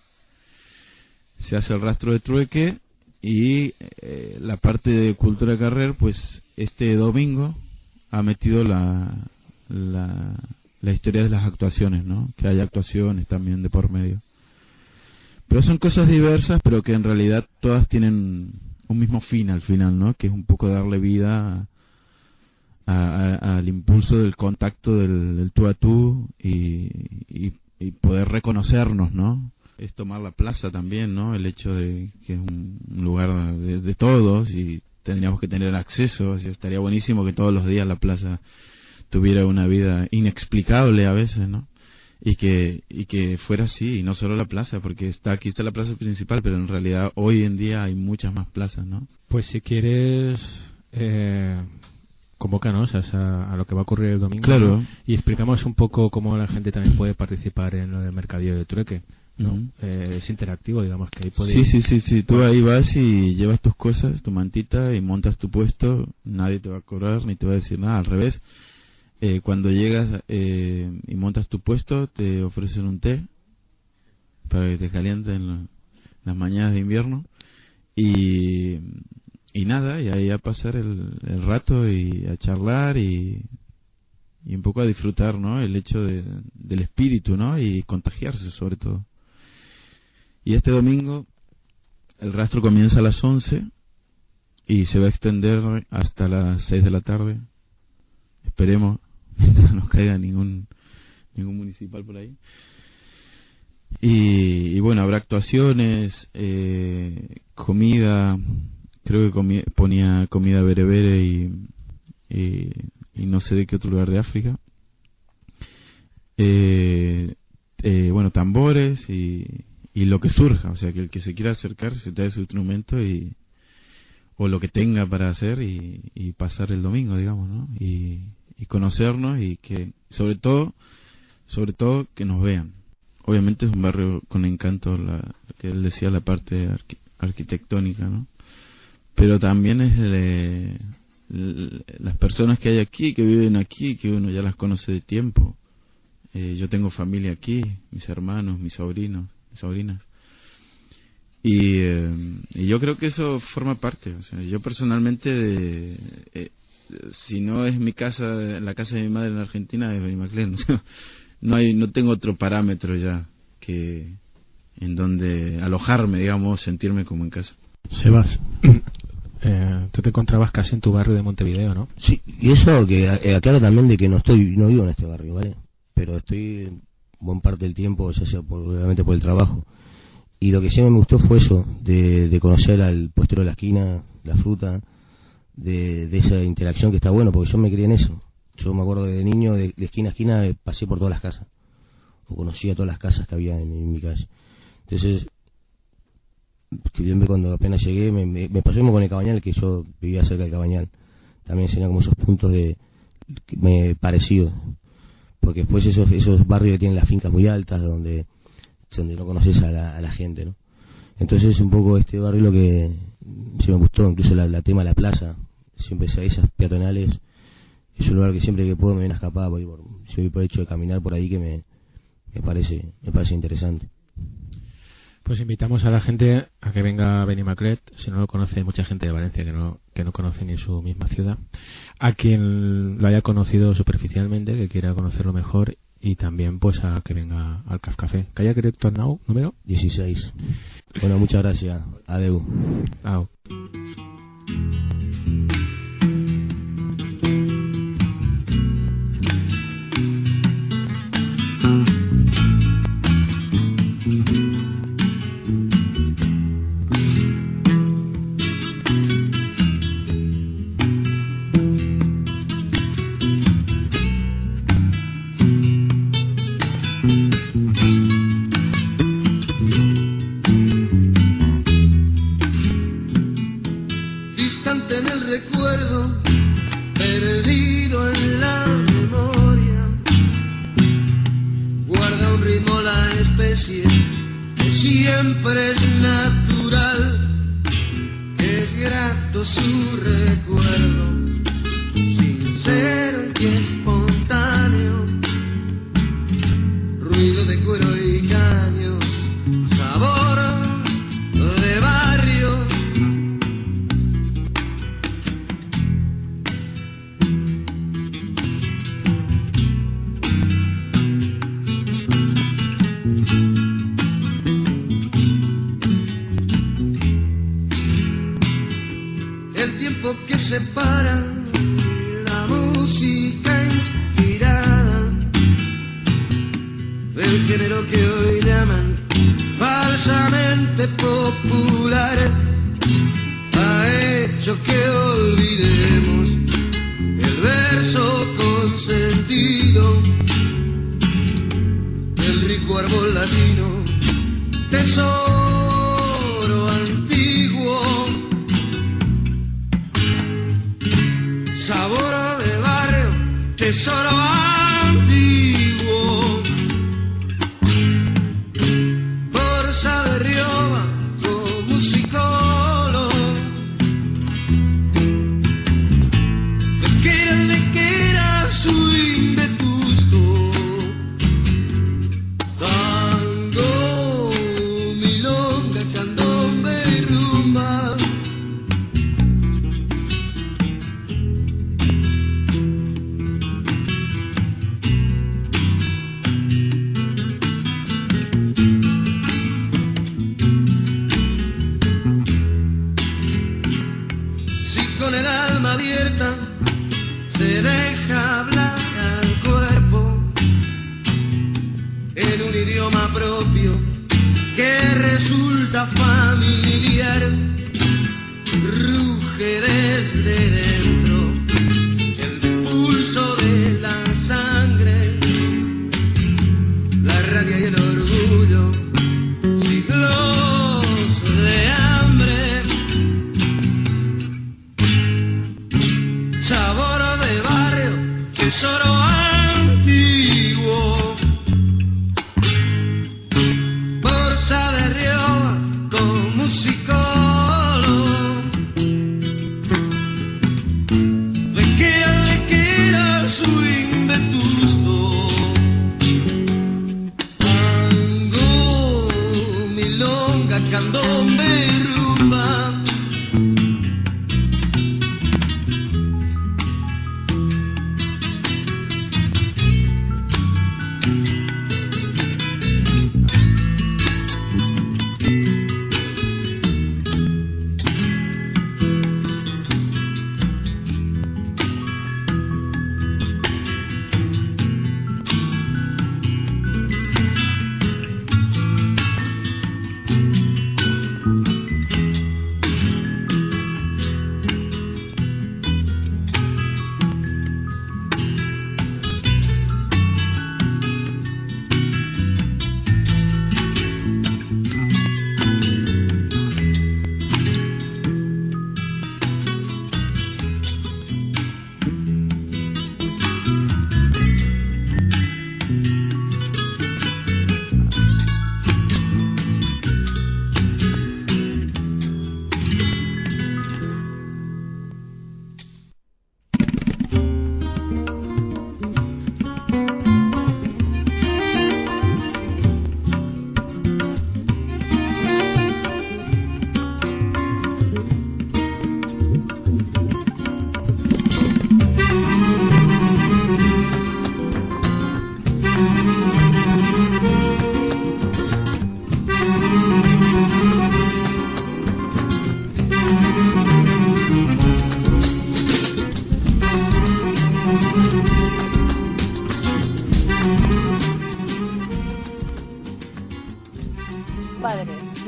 Se hace el rastro de trueque y eh, la parte de Cultura Carrer, pues este domingo ha metido la, la la historia de las actuaciones, ¿no? Que hay actuaciones también de por medio. Pero son cosas diversas, pero que en realidad todas tienen un mismo fin al final, ¿no? Que es un poco darle vida a, a, al impulso del contacto del, del tú a tú y, y, y poder reconocernos, ¿no? Es tomar la plaza también, ¿no? El hecho de que es un, un lugar de, de todos y tendríamos que tener acceso, o sea, estaría buenísimo que todos los días la plaza tuviera una vida inexplicable a veces, ¿no? Y que y que fuera así, y no solo la plaza, porque está aquí está la plaza principal, pero en realidad hoy en día hay muchas más plazas, ¿no? Pues si quieres, eh, convócanos a, a lo que va a ocurrir el domingo, claro, ¿no? Y explicamos un poco cómo la gente también puede participar en lo del mercadillo de trueque, ¿no? Uh-huh. Eh, es interactivo, digamos, que ahí puede sí, sí, sí, sí, tú ahí vas y llevas tus cosas, tu mantita, y montas tu puesto, nadie te va a cobrar ni te va a decir nada, al revés. Eh, cuando llegas eh, y montas tu puesto, te ofrecen un té para que te calienten lo, las mañanas de invierno, y, y nada, y ahí a pasar el, el rato y a charlar y, y un poco a disfrutar, ¿no? El hecho de, del espíritu, ¿no? Y contagiarse sobre todo. Y este domingo el rastro comienza a las once y se va a extender hasta las seis de la tarde. Esperemos mientras no caiga ningún ningún municipal por ahí. Y, y bueno, habrá actuaciones, eh, comida, creo que comi- ponía comida berebere y, y, y no sé de qué otro lugar de África. Eh, eh, bueno, tambores y, y lo que surja, o sea, que el que se quiera acercar se trae su instrumento y o lo que tenga para hacer y, y pasar el domingo, digamos, ¿no? Y y conocernos, y que sobre todo sobre todo que nos vean. Obviamente es un barrio con encanto, la que él decía, la parte arqu- arquitectónica, ¿no? Pero también es el, el, las personas que hay aquí, que viven aquí, que uno ya las conoce de tiempo. Eh, yo tengo familia aquí, mis hermanos, mis sobrinos, mis sobrinas, y, eh, y yo creo que eso forma parte. O sea, yo personalmente de, eh, si no es mi casa, la casa de mi madre en Argentina, es Benimaclet, ¿no? no hay, no tengo otro parámetro ya que en donde alojarme, digamos, sentirme como en casa. Sebas, eh, tú te encontrabas casi en tu barrio de Montevideo, ¿no? Sí, y eso que eh, aclaro también de que no estoy, no vivo en este barrio, ¿vale? Pero estoy buena parte del tiempo, ya sea por, realmente por el trabajo. Y lo que sí me gustó fue eso, de, de conocer al puestero de la esquina, la fruta, de, de esa interacción que está bueno, porque yo me crié en eso. Yo me acuerdo de niño, de, de esquina a esquina, pasé por todas las casas, o conocía todas las casas que había en, en mi calle. Entonces, cuando apenas llegué, me, me, me pasó mismo con el Cabañal, que yo vivía cerca del Cabañal. También tenía como esos puntos de me, parecidos, porque después esos, esos barrios que tienen las fincas muy altas, donde donde no conoces a la, a la gente, ¿no? Entonces un poco este barrio lo que sí me gustó, incluso la, la tema de la plaza, siempre esas peatonales, es un lugar que siempre que puedo me viene a escapar, por, por, si voy por hecho de caminar por ahí, que me, me parece me parece interesante. Pues invitamos a la gente a que venga a Benimaclet, si no lo conoce, mucha gente de Valencia que no que no conoce ni su misma ciudad, a quien lo haya conocido superficialmente, que quiera conocerlo mejor, y también pues a que venga al Caf Café. Calle Director Now, número dieciséis. Bueno, muchas gracias. Adeu. Au. Siempre es natural, es grato su recuerdo, sincero y espontáneo, ruido de cuero y caños, sabor de barrio. Que separa la música inspirada del género que hoy llaman falsamente popular, ha hecho que olvidemos el verso con sentido del rico árbol latino, tesoro antiguo. Sabor de barrio, tesoro antiguo, Borsa de Rioba, con musicólogo, de que era, de que era su impetusto, tango, milonga, candombe y rumba. Se deja hablar al cuerpo en un idioma propio que resulta familiar, ruge desde dentro el pulso de la sangre, la rabia y el orgullo, siglos de hambre, sabor de barrio, tesoro antiguo, Borsa de Rioba con musicólogo, de que era, de que era su invetusto, tango, milonga, candombe y rumba.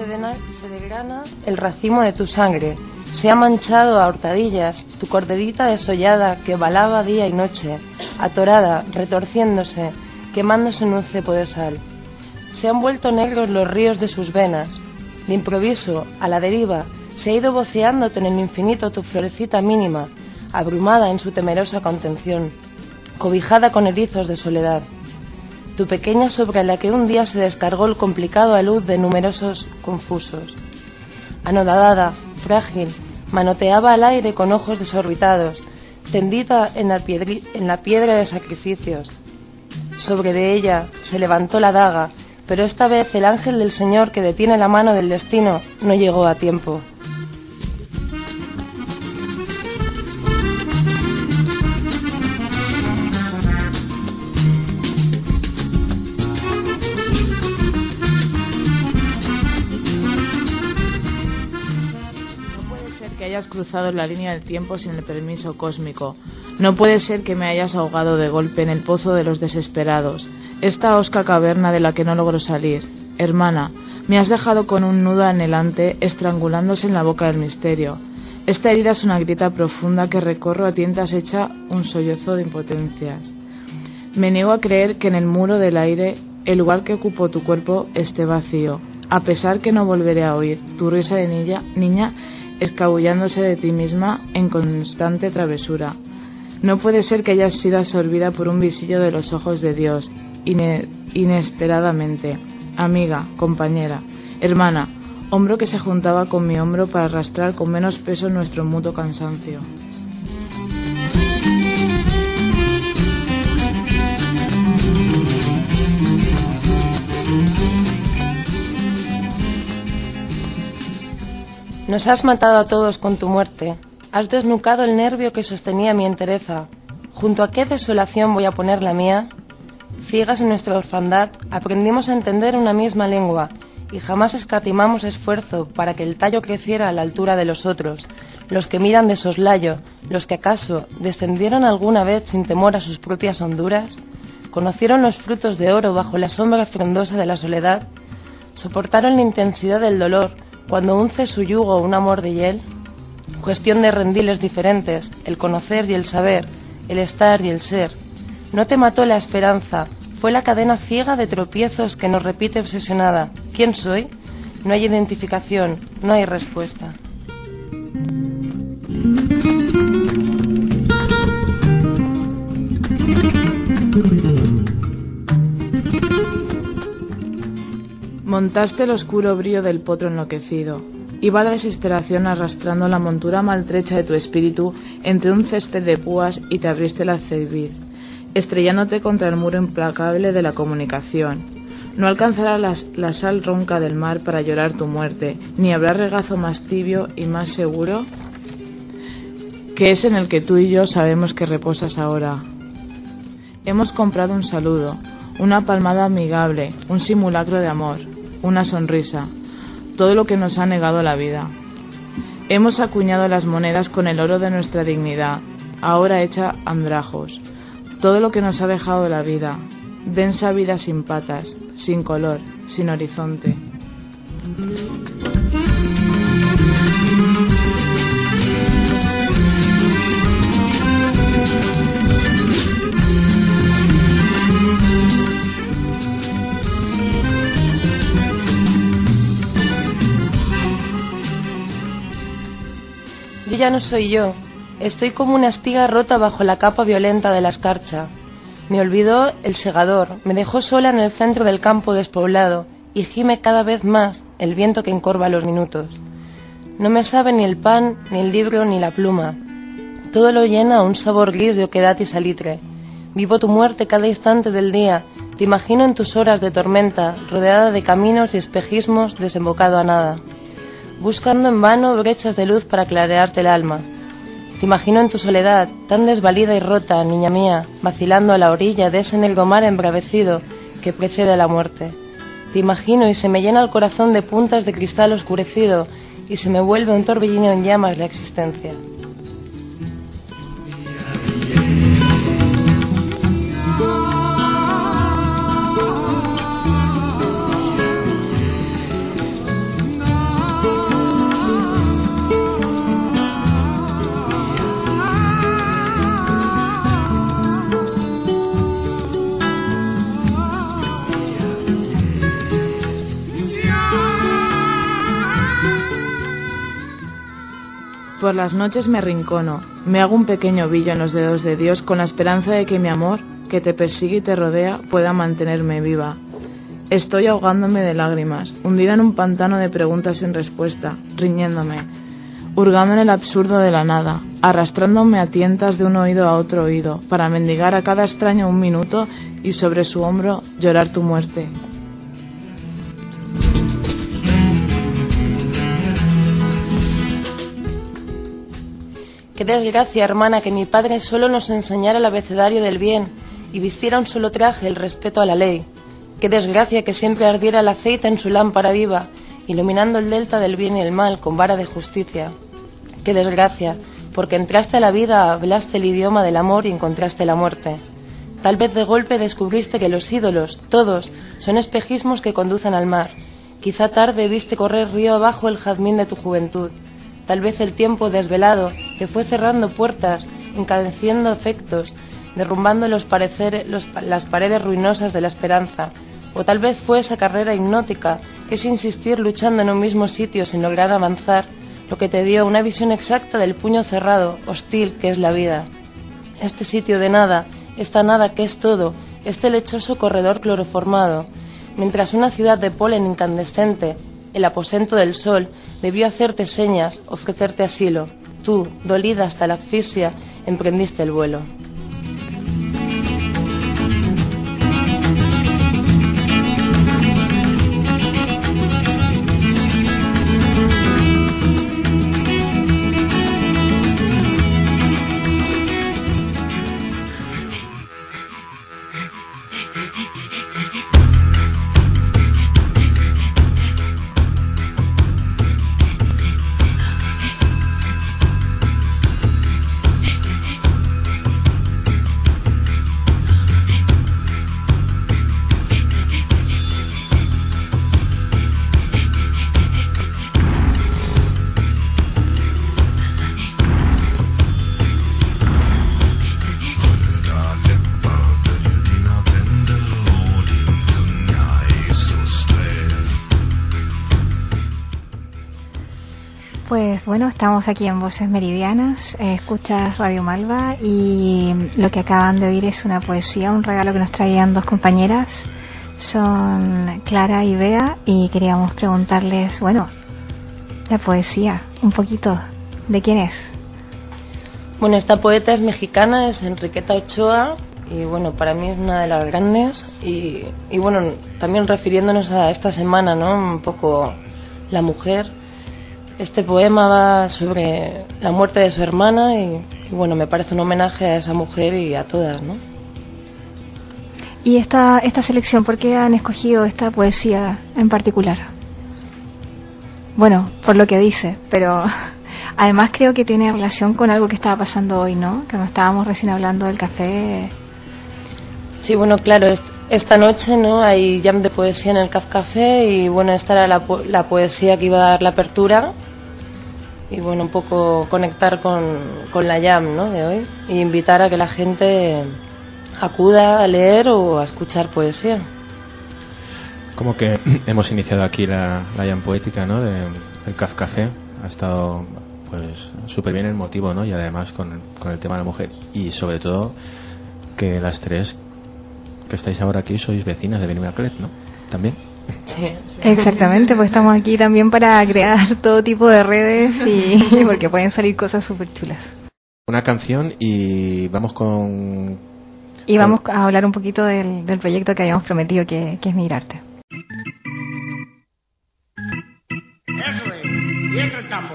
se, dena, se degrana el racimo de tu sangre, se ha manchado a hurtadillas tu corderita desollada que balaba día y noche, atorada, retorciéndose, quemándose en un cepo de sal. Se han vuelto negros los ríos de sus venas. De improviso, a la deriva, se ha ido voceándote en el infinito tu florecita mínima, abrumada en su temerosa contención, cobijada con erizos de soledad. Tu pequeña sobre la que un día se descargó el complicado alud de numerosos confusos. Anodada, frágil, manoteaba al aire con ojos desorbitados, tendida en la, piedri, en la piedra de sacrificios. Sobre de ella se levantó la daga, pero esta vez el ángel del Señor que detiene la mano del destino no llegó a tiempo. Que hayas cruzado la línea del tiempo sin el permiso cósmico. No puede ser que me hayas ahogado de golpe en el pozo de los desesperados, esta hosca caverna de la que no logro salir. Hermana, me has dejado con un nudo anhelante estrangulándose en la boca del misterio. Esta herida es una grieta profunda que recorro a tientas hecha un sollozo de impotencias. Me niego a creer que en el muro del aire el lugar que ocupó tu cuerpo esté vacío, a pesar que no volveré a oír tu risa de niña, niña escabullándose de ti misma en constante travesura. No puede ser que hayas sido absorbida por un visillo de los ojos de Dios, ine- inesperadamente. Amiga, compañera, hermana, hombro que se juntaba con mi hombro para arrastrar con menos peso nuestro mutuo cansancio. Nos has matado a todos con tu muerte. Has desnucado el nervio que sostenía mi entereza. ¿Junto a qué desolación voy a poner la mía? Ciegas en nuestra orfandad, aprendimos a entender una misma lengua y jamás escatimamos esfuerzo para que el tallo creciera a la altura de los otros, los que miran de soslayo, los que acaso descendieron alguna vez sin temor a sus propias honduras, conocieron los frutos de oro bajo la sombra frondosa de la soledad, soportaron la intensidad del dolor cuando unce su yugo un amor de hiel. Cuestión de rendiles diferentes, el conocer y el saber, el estar y el ser. No te mató la esperanza, fue la cadena ciega de tropiezos que nos repite obsesionada. ¿Quién soy? No hay identificación, no hay respuesta. Montaste el oscuro brío del potro enloquecido. Iba la desesperación arrastrando la montura maltrecha de tu espíritu entre un césped de púas y te abriste la cerviz, estrellándote contra el muro implacable de la comunicación. No alcanzará la, la sal ronca del mar para llorar tu muerte, ni habrá regazo más tibio y más seguro que es en el que tú y yo sabemos que reposas ahora. Hemos comprado un saludo, una palmada amigable, un simulacro de amor, una sonrisa, todo lo que nos ha negado la vida. Hemos acuñado las monedas con el oro de nuestra dignidad, ahora hecha andrajos, todo lo que nos ha dejado la vida, densa vida sin patas, sin color, sin horizonte. Yo ya no soy yo, estoy como una espiga rota bajo la capa violenta de la escarcha. Me olvidó el segador, me dejó sola en el centro del campo despoblado y gime cada vez más el viento que encorva los minutos. No me sabe ni el pan, ni el libro, ni la pluma. Todo lo llena un sabor gris de oquedad y salitre. Vivo tu muerte cada instante del día, te imagino en tus horas de tormenta, rodeada de caminos y espejismos, desembocado a nada, buscando en vano brechas de luz para clarearte el alma. Te imagino en tu soledad, tan desvalida y rota, niña mía, vacilando a la orilla de ese negro mar embravecido que precede a la muerte. Te imagino y se me llena el corazón de puntas de cristal oscurecido y se me vuelve un torbellino en llamas la existencia. por las noches me arrincono, me hago un pequeño ovillo en los dedos de Dios con la esperanza de que mi amor, que te persigue y te rodea, pueda mantenerme viva. Estoy ahogándome de lágrimas, hundida en un pantano de preguntas sin respuesta, riñéndome, hurgando en el absurdo de la nada, arrastrándome a tientas de un oído a otro oído, para mendigar a cada extraño un minuto y sobre su hombro llorar tu muerte. Qué desgracia, hermana, que mi padre solo nos enseñara el abecedario del bien y vistiera un solo traje, el respeto a la ley. Qué desgracia que siempre ardiera el aceite en su lámpara viva, iluminando el delta del bien y el mal con vara de justicia. Qué desgracia, porque entraste a la vida, hablaste el idioma del amor y encontraste la muerte. Tal vez de golpe descubriste que los ídolos, todos, son espejismos que conducen al mar. Quizá tarde viste correr río abajo el jazmín de tu juventud. Tal vez el tiempo desvelado te fue cerrando puertas, encareciendo efectos, derrumbando los pareceres, los, las paredes ruinosas de la esperanza. O tal vez fue esa carrera hipnótica, que es insistir luchando en un mismo sitio sin lograr avanzar, lo que te dio una visión exacta del puño cerrado, hostil que es la vida. Este sitio de nada, esta nada que es todo, este lechoso corredor cloroformado, mientras una ciudad de polen incandescente, el aposento del sol, debió hacerte señas, ofrecerte asilo. Tú, dolida hasta la asfixia, emprendiste el vuelo. Pues bueno, estamos aquí en Voces Meridianas, eh, escuchas Radio Malva y lo que acaban de oír es una poesía, un regalo que nos traían dos compañeras, son Clara y Bea, y queríamos preguntarles, bueno, la poesía, un poquito, ¿de quién es? Bueno, esta poeta es mexicana, es Enriqueta Ochoa, y bueno, para mí es una de las grandes, y, y bueno, también refiriéndonos a esta semana, ¿no? Un poco la mujer. Este poema va sobre la muerte de su hermana y, y bueno, me parece un homenaje a esa mujer y a todas, ¿no? ¿Y esta, esta selección, por qué han escogido esta poesía en particular? Bueno, por lo que dice, pero además creo que tiene relación con algo que estaba pasando hoy, ¿no? Que nos estábamos recién hablando del café. Sí, bueno, claro, esta noche, ¿no? Hay jam de poesía en el Caf Café y bueno, esta era la, po- la poesía que iba a dar la apertura y bueno, un poco conectar con, con la jam, ¿no? De hoy y invitar a que la gente acuda a leer o a escuchar poesía. Como que hemos iniciado aquí la, la jam poética, ¿no? De, del Caf Café. Ha estado pues súper bien el motivo, ¿no? Y además con, con el tema de la mujer y sobre todo que las tres que estáis ahora aquí sois vecinas de Benimaclet, ¿no? También. Sí, sí. Exactamente, pues estamos aquí también para crear todo tipo de redes y porque pueden salir cosas súper chulas. Una canción y vamos con... Y vamos a hablar un poquito del, del proyecto que habíamos prometido, que, que es Migrarte. Eso es, y entra el tambo.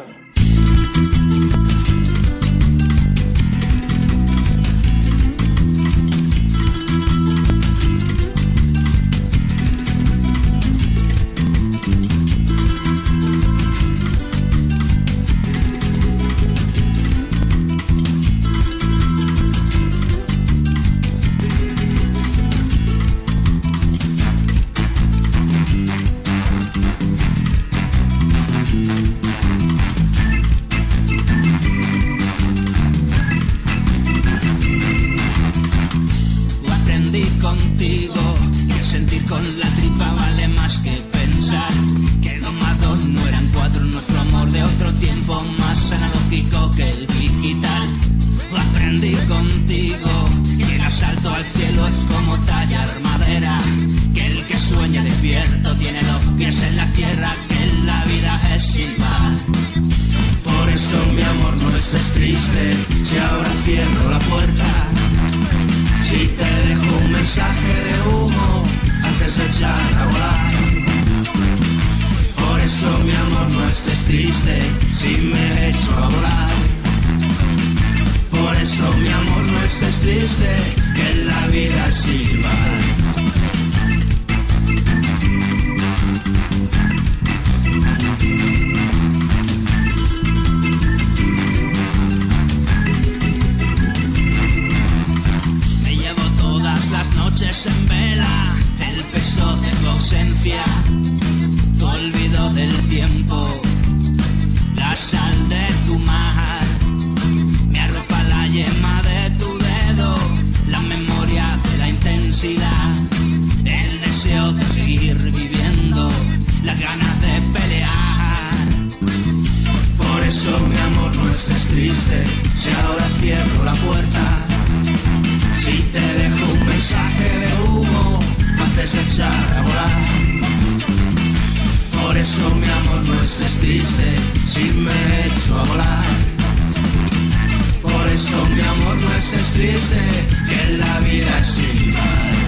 al cielo es como tallar madera, que el que sueña despierto tiene los pies en la tierra, que la vida es silbar. Por eso mi amor no estés triste, si ahora cierro la puerta, si te dejo un mensaje de humo antes de echar a volar. Por eso mi amor no estés triste, si me echo a volar. Por eso mi amor no estés triste, que la vida es silbar. Me llevo todas las noches en vela el peso de tu ausencia, tu olvido del tiempo, la sal de tu mar, me arropa la yema de tu dedo, la memoria de la intensidad, el deseo de seguir viviendo, las ganas de pelear. Por eso mi amor no estés triste, si ahora cierro la puerta, si te dejo un mensaje de humo antes de echar a volar. Por eso mi amor no estés triste, si me echo a volar. Por eso mi amor no estés triste, que la vida es silbar.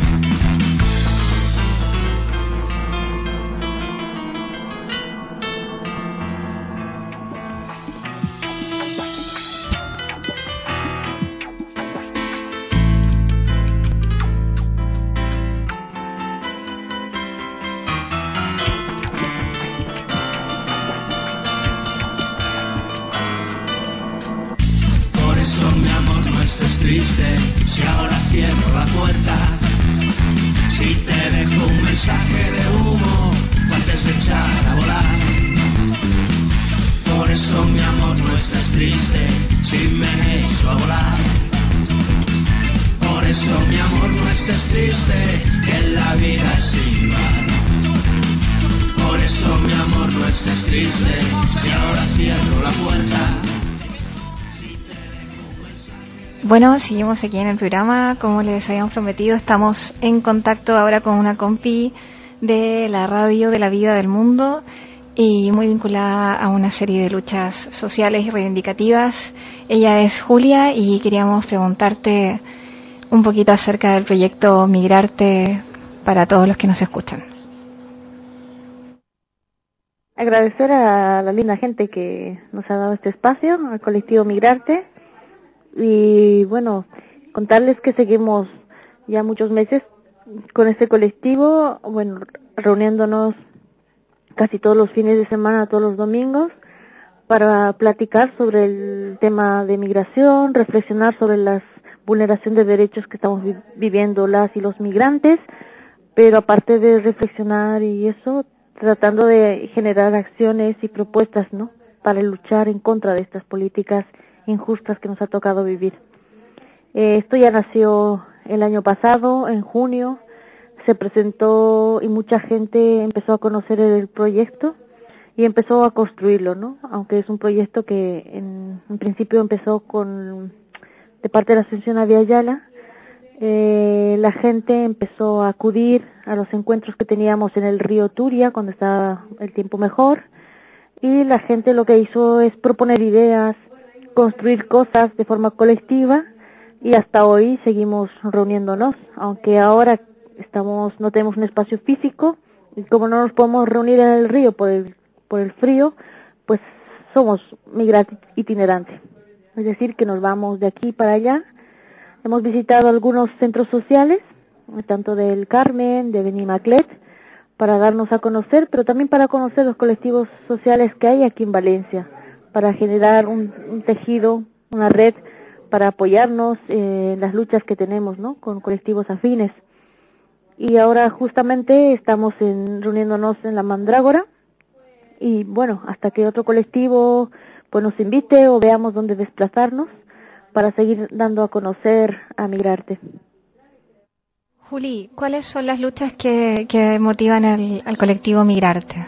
Triste, si ahora cierro la puerta, si te dejo un mensaje de humo antes de echar a volar. Por eso mi amor no estés triste, si me echo a volar. Por eso mi amor no estés triste, que la vida es silbar. Por eso mi amor no estés triste, si ahora cierro la puerta. Bueno, seguimos aquí en el programa. Como les habíamos prometido, estamos en contacto ahora con una compi de la radio de la vida del mundo y muy vinculada a una serie de luchas sociales y reivindicativas. Ella es Julia y queríamos preguntarte un poquito acerca del proyecto Migrarte para todos los que nos escuchan. Agradecer a la linda gente que nos ha dado este espacio, al colectivo Migrarte. Y bueno, contarles que seguimos ya muchos meses con este colectivo, bueno, reuniéndonos casi todos los fines de semana, todos los domingos, para platicar sobre el tema de migración, reflexionar sobre la vulneración de derechos que estamos vi- viviendo las y los migrantes, pero aparte de reflexionar y eso, tratando de generar acciones y propuestas, ¿no?, para luchar en contra de estas políticas injustas que nos ha tocado vivir. Eh, esto ya nació el año pasado, en junio, se presentó y mucha gente empezó a conocer el proyecto y empezó a construirlo, ¿no? Aunque es un proyecto que en, en principio empezó con de parte de la Asociación Avia Yala, eh, la gente empezó a acudir a los encuentros que teníamos en el río Turia cuando estaba el tiempo mejor, y la gente lo que hizo es proponer ideas, construir cosas de forma colectiva, y hasta hoy seguimos reuniéndonos, aunque ahora estamos no tenemos un espacio físico y como no nos podemos reunir en el río por el por el frío, pues somos migrantes itinerantes, es decir, que nos vamos de aquí para allá. Hemos visitado algunos centros sociales, tanto del Carmen, de Benimaclet, para darnos a conocer, pero también para conocer los colectivos sociales que hay aquí en Valencia, para generar un, un tejido, una red para apoyarnos eh, en las luchas que tenemos, ¿no?, con colectivos afines. Y ahora justamente estamos en, reuniéndonos en la Mandrágora, y bueno, hasta que otro colectivo pues nos invite o veamos dónde desplazarnos para seguir dando a conocer a Migrarte. Juli, ¿cuáles son las luchas que, que motivan al, al colectivo Migrarte?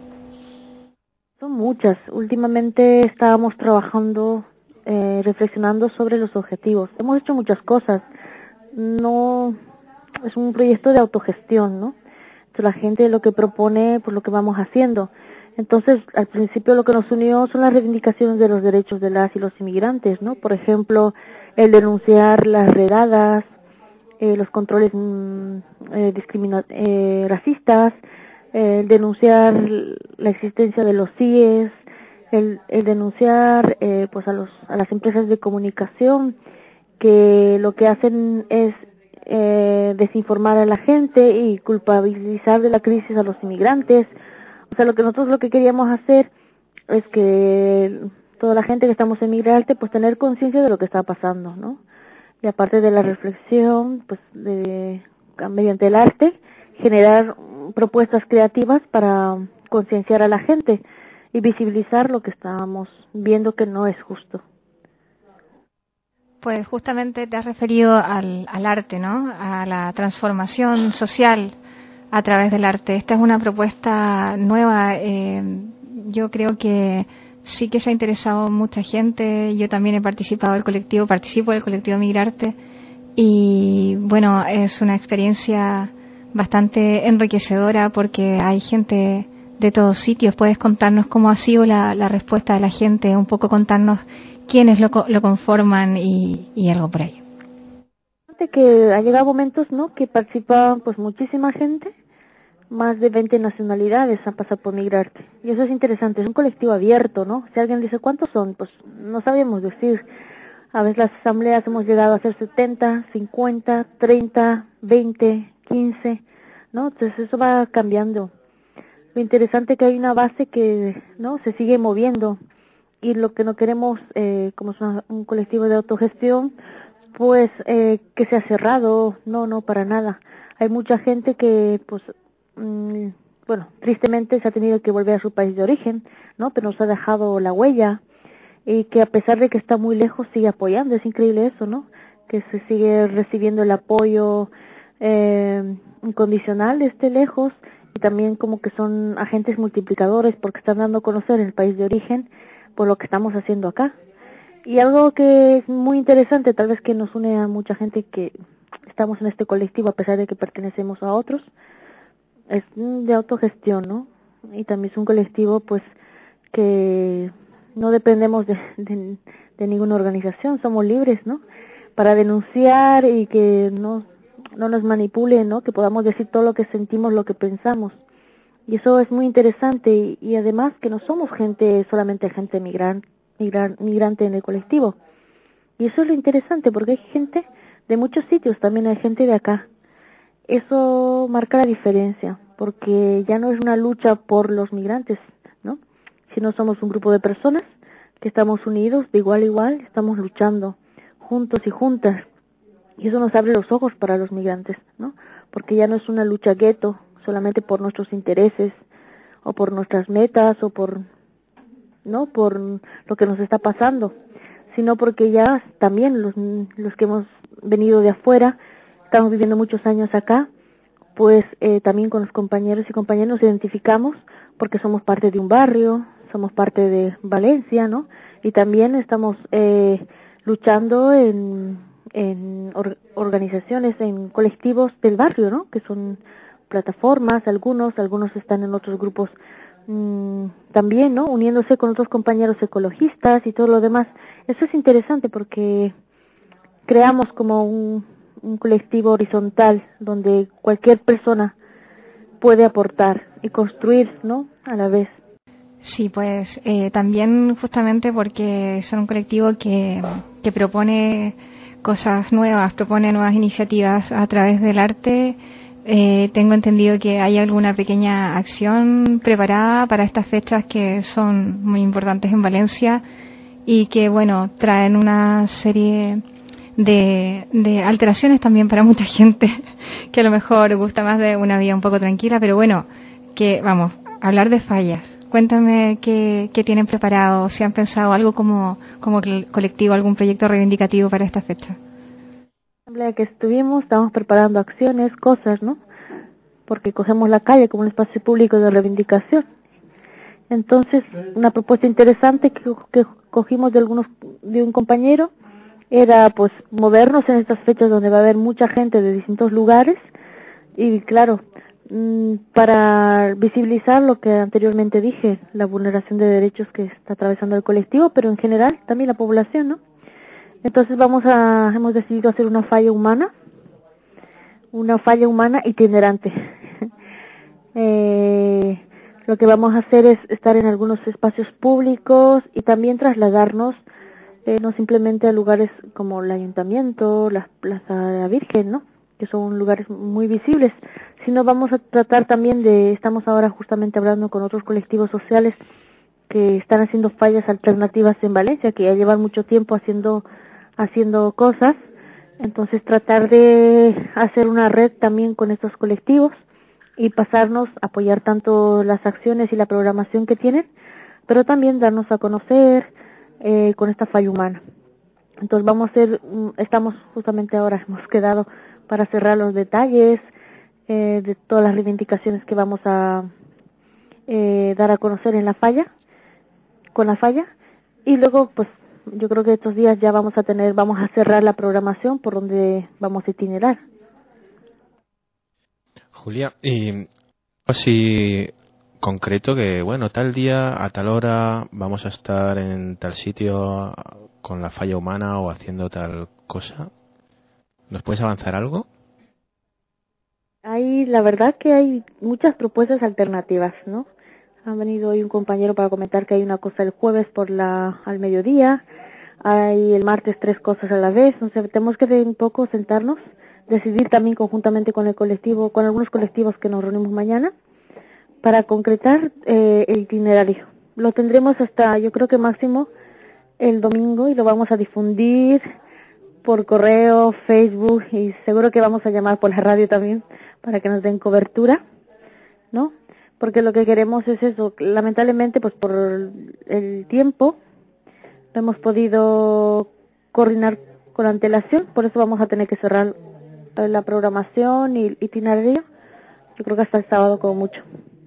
Son muchas. Últimamente estábamos trabajando, eh, reflexionando sobre los objetivos. Hemos hecho muchas cosas, no es un proyecto de autogestión, ¿no? Entonces la gente lo que propone, pues lo que vamos haciendo. Entonces, al principio lo que nos unió son las reivindicaciones de los derechos de las y los inmigrantes, ¿no? Por ejemplo, el denunciar las redadas, eh, los controles mm, eh, discrimina- eh, racistas, eh, el denunciar la existencia de los C I E S, el, el denunciar eh, pues a los a las empresas de comunicación que lo que hacen es eh, desinformar a la gente y culpabilizar de la crisis a los inmigrantes. O sea, lo que nosotros lo que queríamos hacer es que toda la gente que estamos en Migrarte, pues tener conciencia de lo que está pasando, ¿no? Y aparte de la reflexión, pues de, mediante el arte, generar propuestas creativas para concienciar a la gente y visibilizar lo que estamos viendo que no es justo. Pues justamente te has referido al, al arte, ¿no? A la transformación social a través del arte. Esta es una propuesta nueva. Eh, yo creo que sí que se ha interesado mucha gente. Yo también he participado del colectivo, participo del colectivo Migrarte y bueno, es una experiencia bastante enriquecedora porque hay gente de todos sitios. ¿Puedes contarnos cómo ha sido la, la respuesta de la gente? Un poco contarnos quiénes lo, lo conforman y, y algo por ahí. Que ha llegado momentos, ¿no? Que participa pues muchísima gente, más de veinte nacionalidades han pasado por Migrarte. Y eso es interesante, es un colectivo abierto, ¿no? Si alguien dice cuántos son, pues no sabemos decir. A veces las asambleas hemos llegado a ser setenta, cincuenta, treinta, veinte, quince, ¿no? Entonces eso va cambiando. Lo interesante es que hay una base que, ¿no? Se sigue moviendo y lo que no queremos, eh, como es una, un colectivo de autogestión, pues eh, que sea cerrado, no, no, para nada. Hay mucha gente que, pues, mmm, bueno, tristemente se ha tenido que volver a su país de origen, ¿no? Pero nos ha dejado la huella y que a pesar de que está muy lejos sigue apoyando. Es increíble eso, ¿no? Que se sigue recibiendo el apoyo eh, incondicional desde lejos y también como que son agentes multiplicadores porque están dando a conocer el país de origen por lo que estamos haciendo acá. Y algo que es muy interesante, tal vez que nos une a mucha gente que estamos en este colectivo a pesar de que pertenecemos a otros, es de autogestión, ¿no? Y también es un colectivo, pues, que no dependemos de, de, de ninguna organización, somos libres, ¿no? Para denunciar y que no, no nos manipulen, ¿no? Que podamos decir todo lo que sentimos, lo que pensamos. Y eso es muy interesante y, y además que no somos gente, solamente gente migrante. migrante en el colectivo. Y eso es lo interesante, porque hay gente de muchos sitios, también hay gente de acá. Eso marca la diferencia, porque ya no es una lucha por los migrantes, ¿no? Sino somos un grupo de personas que estamos unidos de igual a igual, estamos luchando juntos y juntas. Y eso nos abre los ojos para los migrantes, ¿no? Porque ya no es una lucha gueto, solamente por nuestros intereses, o por nuestras metas, o por no por lo que nos está pasando, sino porque ya también los, los que hemos venido de afuera, estamos viviendo muchos años acá, pues eh, también con los compañeros y compañeras nos identificamos porque somos parte de un barrio, somos parte de Valencia, ¿no? Y también estamos eh, luchando en, en or, organizaciones, en colectivos del barrio, ¿no? Que son plataformas, algunos, algunos están en otros grupos también, ¿no? Uniéndose con otros compañeros ecologistas y todo lo demás. Eso es interesante porque creamos como un, un colectivo horizontal donde cualquier persona puede aportar y construir, ¿no? A la vez. Sí, pues eh, también justamente porque son un colectivo que, que propone cosas nuevas, propone nuevas iniciativas a través del arte. Eh, tengo entendido que hay alguna pequeña acción preparada para estas fechas que son muy importantes en Valencia y que, bueno, traen una serie de, de alteraciones también para mucha gente que a lo mejor gusta más de una vida un poco tranquila, pero bueno, que vamos, hablar de fallas. Cuéntame qué, qué tienen preparado, si han pensado algo como, como colectivo, algún proyecto reivindicativo para esta fecha. Asamblea que estuvimos, estamos preparando acciones, cosas, ¿no? Porque cogemos la calle como un espacio público de reivindicación. Entonces, una propuesta interesante que, que cogimos de algunos de un compañero era pues movernos en estas fechas donde va a haber mucha gente de distintos lugares y claro, para visibilizar lo que anteriormente dije, la vulneración de derechos que está atravesando el colectivo, pero en general también la población, ¿no? Entonces vamos a, hemos decidido hacer una falla humana, una falla humana itinerante. eh, lo que vamos a hacer es estar en algunos espacios públicos y también trasladarnos, eh, no simplemente a lugares como el Ayuntamiento, la Plaza de la Virgen, ¿no?, que son lugares muy visibles, sino vamos a tratar también de, estamos ahora justamente hablando con otros colectivos sociales que están haciendo fallas alternativas en Valencia, que ya llevan mucho tiempo haciendo haciendo cosas, entonces tratar de hacer una red también con estos colectivos y pasarnos, apoyar tanto las acciones y la programación que tienen, pero también darnos a conocer eh, con esta falla humana. Entonces vamos a hacer, estamos justamente ahora, hemos quedado para cerrar los detalles eh, de todas las reivindicaciones que vamos a eh, dar a conocer en la falla, con la falla, y luego pues yo creo que estos días ya vamos a tener, vamos a cerrar la programación por donde vamos a itinerar. Julia, y así concreto que bueno, tal día a tal hora vamos a estar en tal sitio con la falla humana o haciendo tal cosa. ¿Nos puedes avanzar algo? Hay, la verdad que hay muchas propuestas alternativas, ¿no? Ha venido hoy un compañero para comentar que hay una cosa el jueves por la, al mediodía, hay el martes tres cosas a la vez, no sé, tenemos que un poco sentarnos, decidir también conjuntamente con el colectivo, con algunos colectivos que nos reunimos mañana, para concretar eh, el itinerario. Lo tendremos hasta, yo creo que máximo el domingo y lo vamos a difundir por correo, Facebook y seguro que vamos a llamar por la radio también para que nos den cobertura, ¿no? Porque lo que queremos es eso, lamentablemente pues por el tiempo no hemos podido coordinar con antelación, por eso vamos a tener que cerrar la programación y el itinerario, yo creo que hasta el sábado como mucho.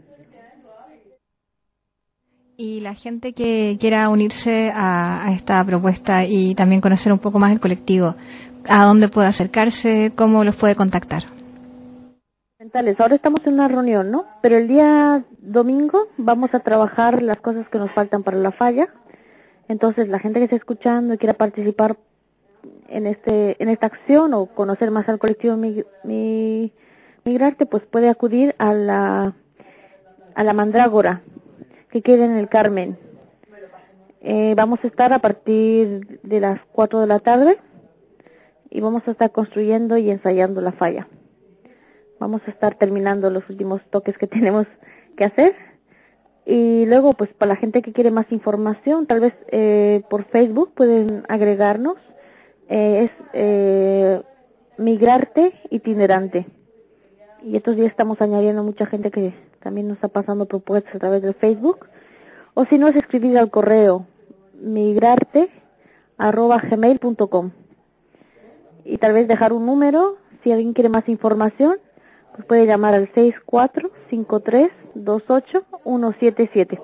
Y la gente que quiera unirse a, a esta propuesta y también conocer un poco más el colectivo, ¿a dónde puede acercarse? ¿Cómo los puede contactar? Ahora estamos en una reunión, ¿no? Pero el día domingo vamos a trabajar las cosas que nos faltan para la falla. Entonces, la gente que esté escuchando y quiera participar en este en esta acción o conocer más al colectivo mi, mi, Migrarte, pues puede acudir a la a la Mandrágora, que queda en el Carmen. Eh, vamos a estar a partir de las cuatro de la tarde y vamos a estar construyendo y ensayando la falla. Vamos a estar terminando los últimos toques que tenemos que hacer y luego pues para la gente que quiere más información, tal vez eh, por Facebook pueden agregarnos, eh, es eh, Migrarte Itinerante. Y estos días estamos añadiendo mucha gente que también nos está pasando propuestas a través del Facebook, o si no es escribir al correo migrarte arroba gmail punto com y tal vez dejar un número, si alguien quiere más información, pues puede llamar al seis cuatro cinco tres dos ocho uno siete siete.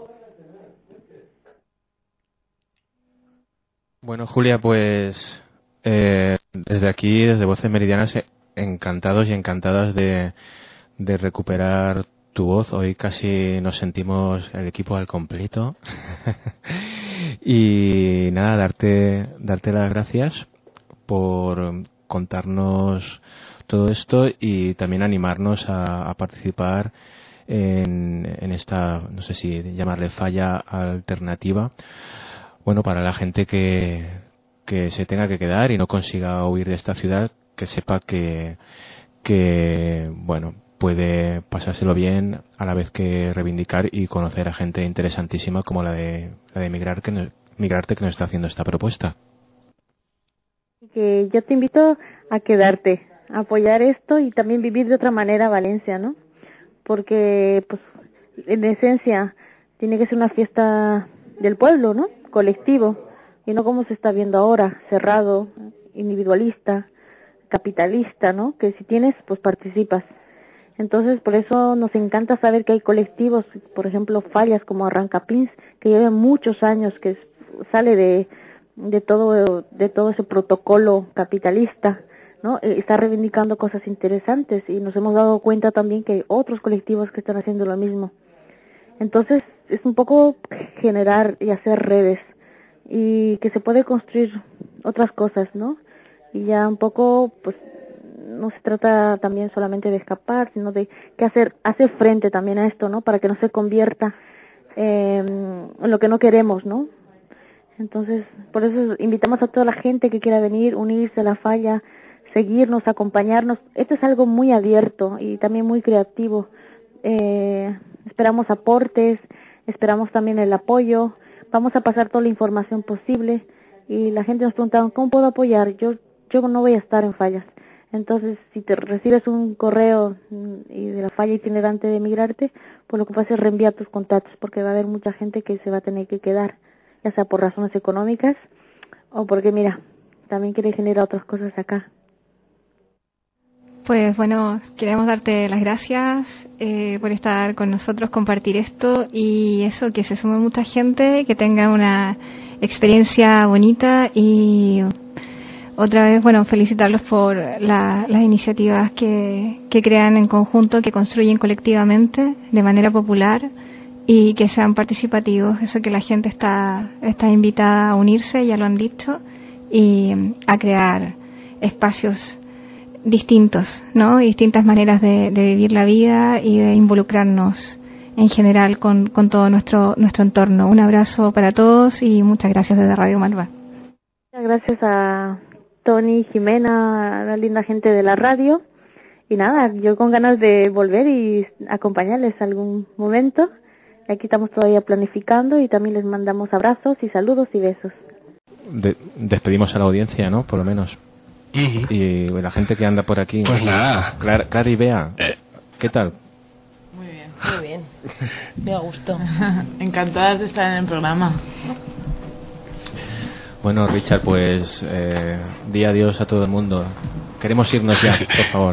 Bueno, Julia, pues eh, desde aquí, desde Voces Meridianas, encantados y encantadas de, de recuperar tu voz. Hoy casi nos sentimos el equipo al completo. Y nada, darte, darte las gracias por contarnos todo esto y también animarnos a, a participar en, en esta, no sé si llamarle falla alternativa, bueno, para la gente que, que se tenga que quedar y no consiga huir de esta ciudad, que sepa que, que bueno, puede pasárselo bien a la vez que reivindicar y conocer a gente interesantísima como la de la de Migrar, que nos, Migrarte, que nos está haciendo esta propuesta. Que yo te invito a quedarte, a apoyar esto y también vivir de otra manera Valencia, ¿no? Porque, pues, en esencia, tiene que ser una fiesta del pueblo, ¿no? Colectivo, y no como se está viendo ahora, cerrado, individualista, capitalista, ¿no? Que si tienes, pues participas. Entonces, por eso nos encanta saber que hay colectivos, por ejemplo, fallas como Arrancapins, que llevan muchos años, que sale de, de todo de todo ese protocolo capitalista, ¿no? Está reivindicando cosas interesantes y nos hemos dado cuenta también que hay otros colectivos que están haciendo lo mismo. Entonces es un poco generar y hacer redes y que se puede construir otras cosas, ¿no? Y ya un poco, pues, no se trata también solamente de escapar, sino de que hacer hacer frente también a esto, ¿no? Para que no se convierta eh, en lo que no queremos, ¿no? Entonces, por eso invitamos a toda la gente que quiera venir, unirse a la falla, seguirnos, acompañarnos. Esto es algo muy abierto y también muy creativo. Eh, esperamos aportes, esperamos también el apoyo. Vamos a pasar toda la información posible y la gente nos pregunta, ¿cómo puedo apoyar? Yo yo no voy a estar en fallas. Entonces, si te recibes un correo y de la falla itinerante de Migrarte, pues lo que puedes es reenviar tus contactos, porque va a haber mucha gente que se va a tener que quedar, ya sea por razones económicas o porque, mira, también quiere generar otras cosas acá. Pues bueno, queremos darte las gracias eh, por estar con nosotros, compartir esto y eso, que se sume mucha gente, que tenga una experiencia bonita y otra vez, bueno, felicitarlos por la, las iniciativas que, que crean en conjunto, que construyen colectivamente, de manera popular y que sean participativos. Eso, que la gente está, está invitada a unirse, ya lo han dicho, y a crear espacios distintos, ¿no? Distintas maneras de, de vivir la vida y de involucrarnos en general con, con todo nuestro, nuestro entorno. Un abrazo para todos y muchas gracias desde Radio Malva. Muchas gracias a Tony, Jimena, a la linda gente de la radio. Y nada, yo con ganas de volver y acompañarles algún momento. Aquí estamos todavía planificando y también les mandamos abrazos y saludos y besos. De, despedimos a la audiencia, ¿no? Por lo menos. Uh-huh. Y la gente que anda por aquí. Pues nada. Clar, Cari, Bea, eh. ¿qué tal? Muy bien. Muy bien. Me gustó. Encantadas de estar en el programa. Bueno, Richard, pues eh, di adiós a todo el mundo. Queremos irnos ya, por favor.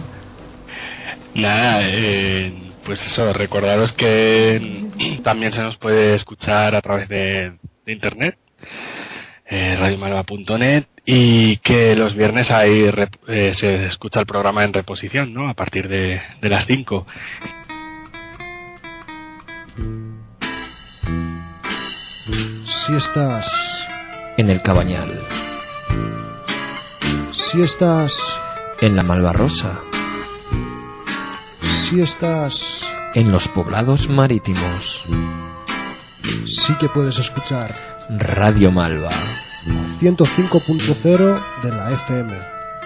Nada, eh, pues eso, recordaros que también se nos puede escuchar a través de, de internet, eh, radio malva punto net, y que los viernes hay rep, eh, se escucha el programa en reposición, ¿no? A partir de, de las cinco. Si estás en el Cabañal, si estás en la Malvarrosa, si estás en los poblados marítimos, sí que puedes escuchar Radio Malva ciento cinco punto cero de la F M.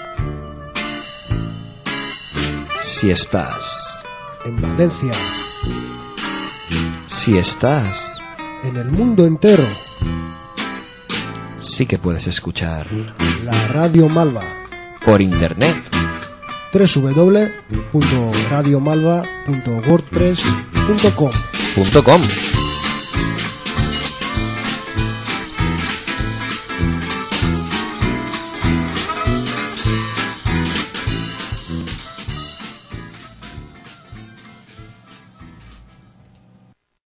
Si estás en Valencia, si estás en el mundo entero, sí que puedes escuchar la Radio Malva por internet. doble u doble u doble u punto radio malva punto wordpress punto com .com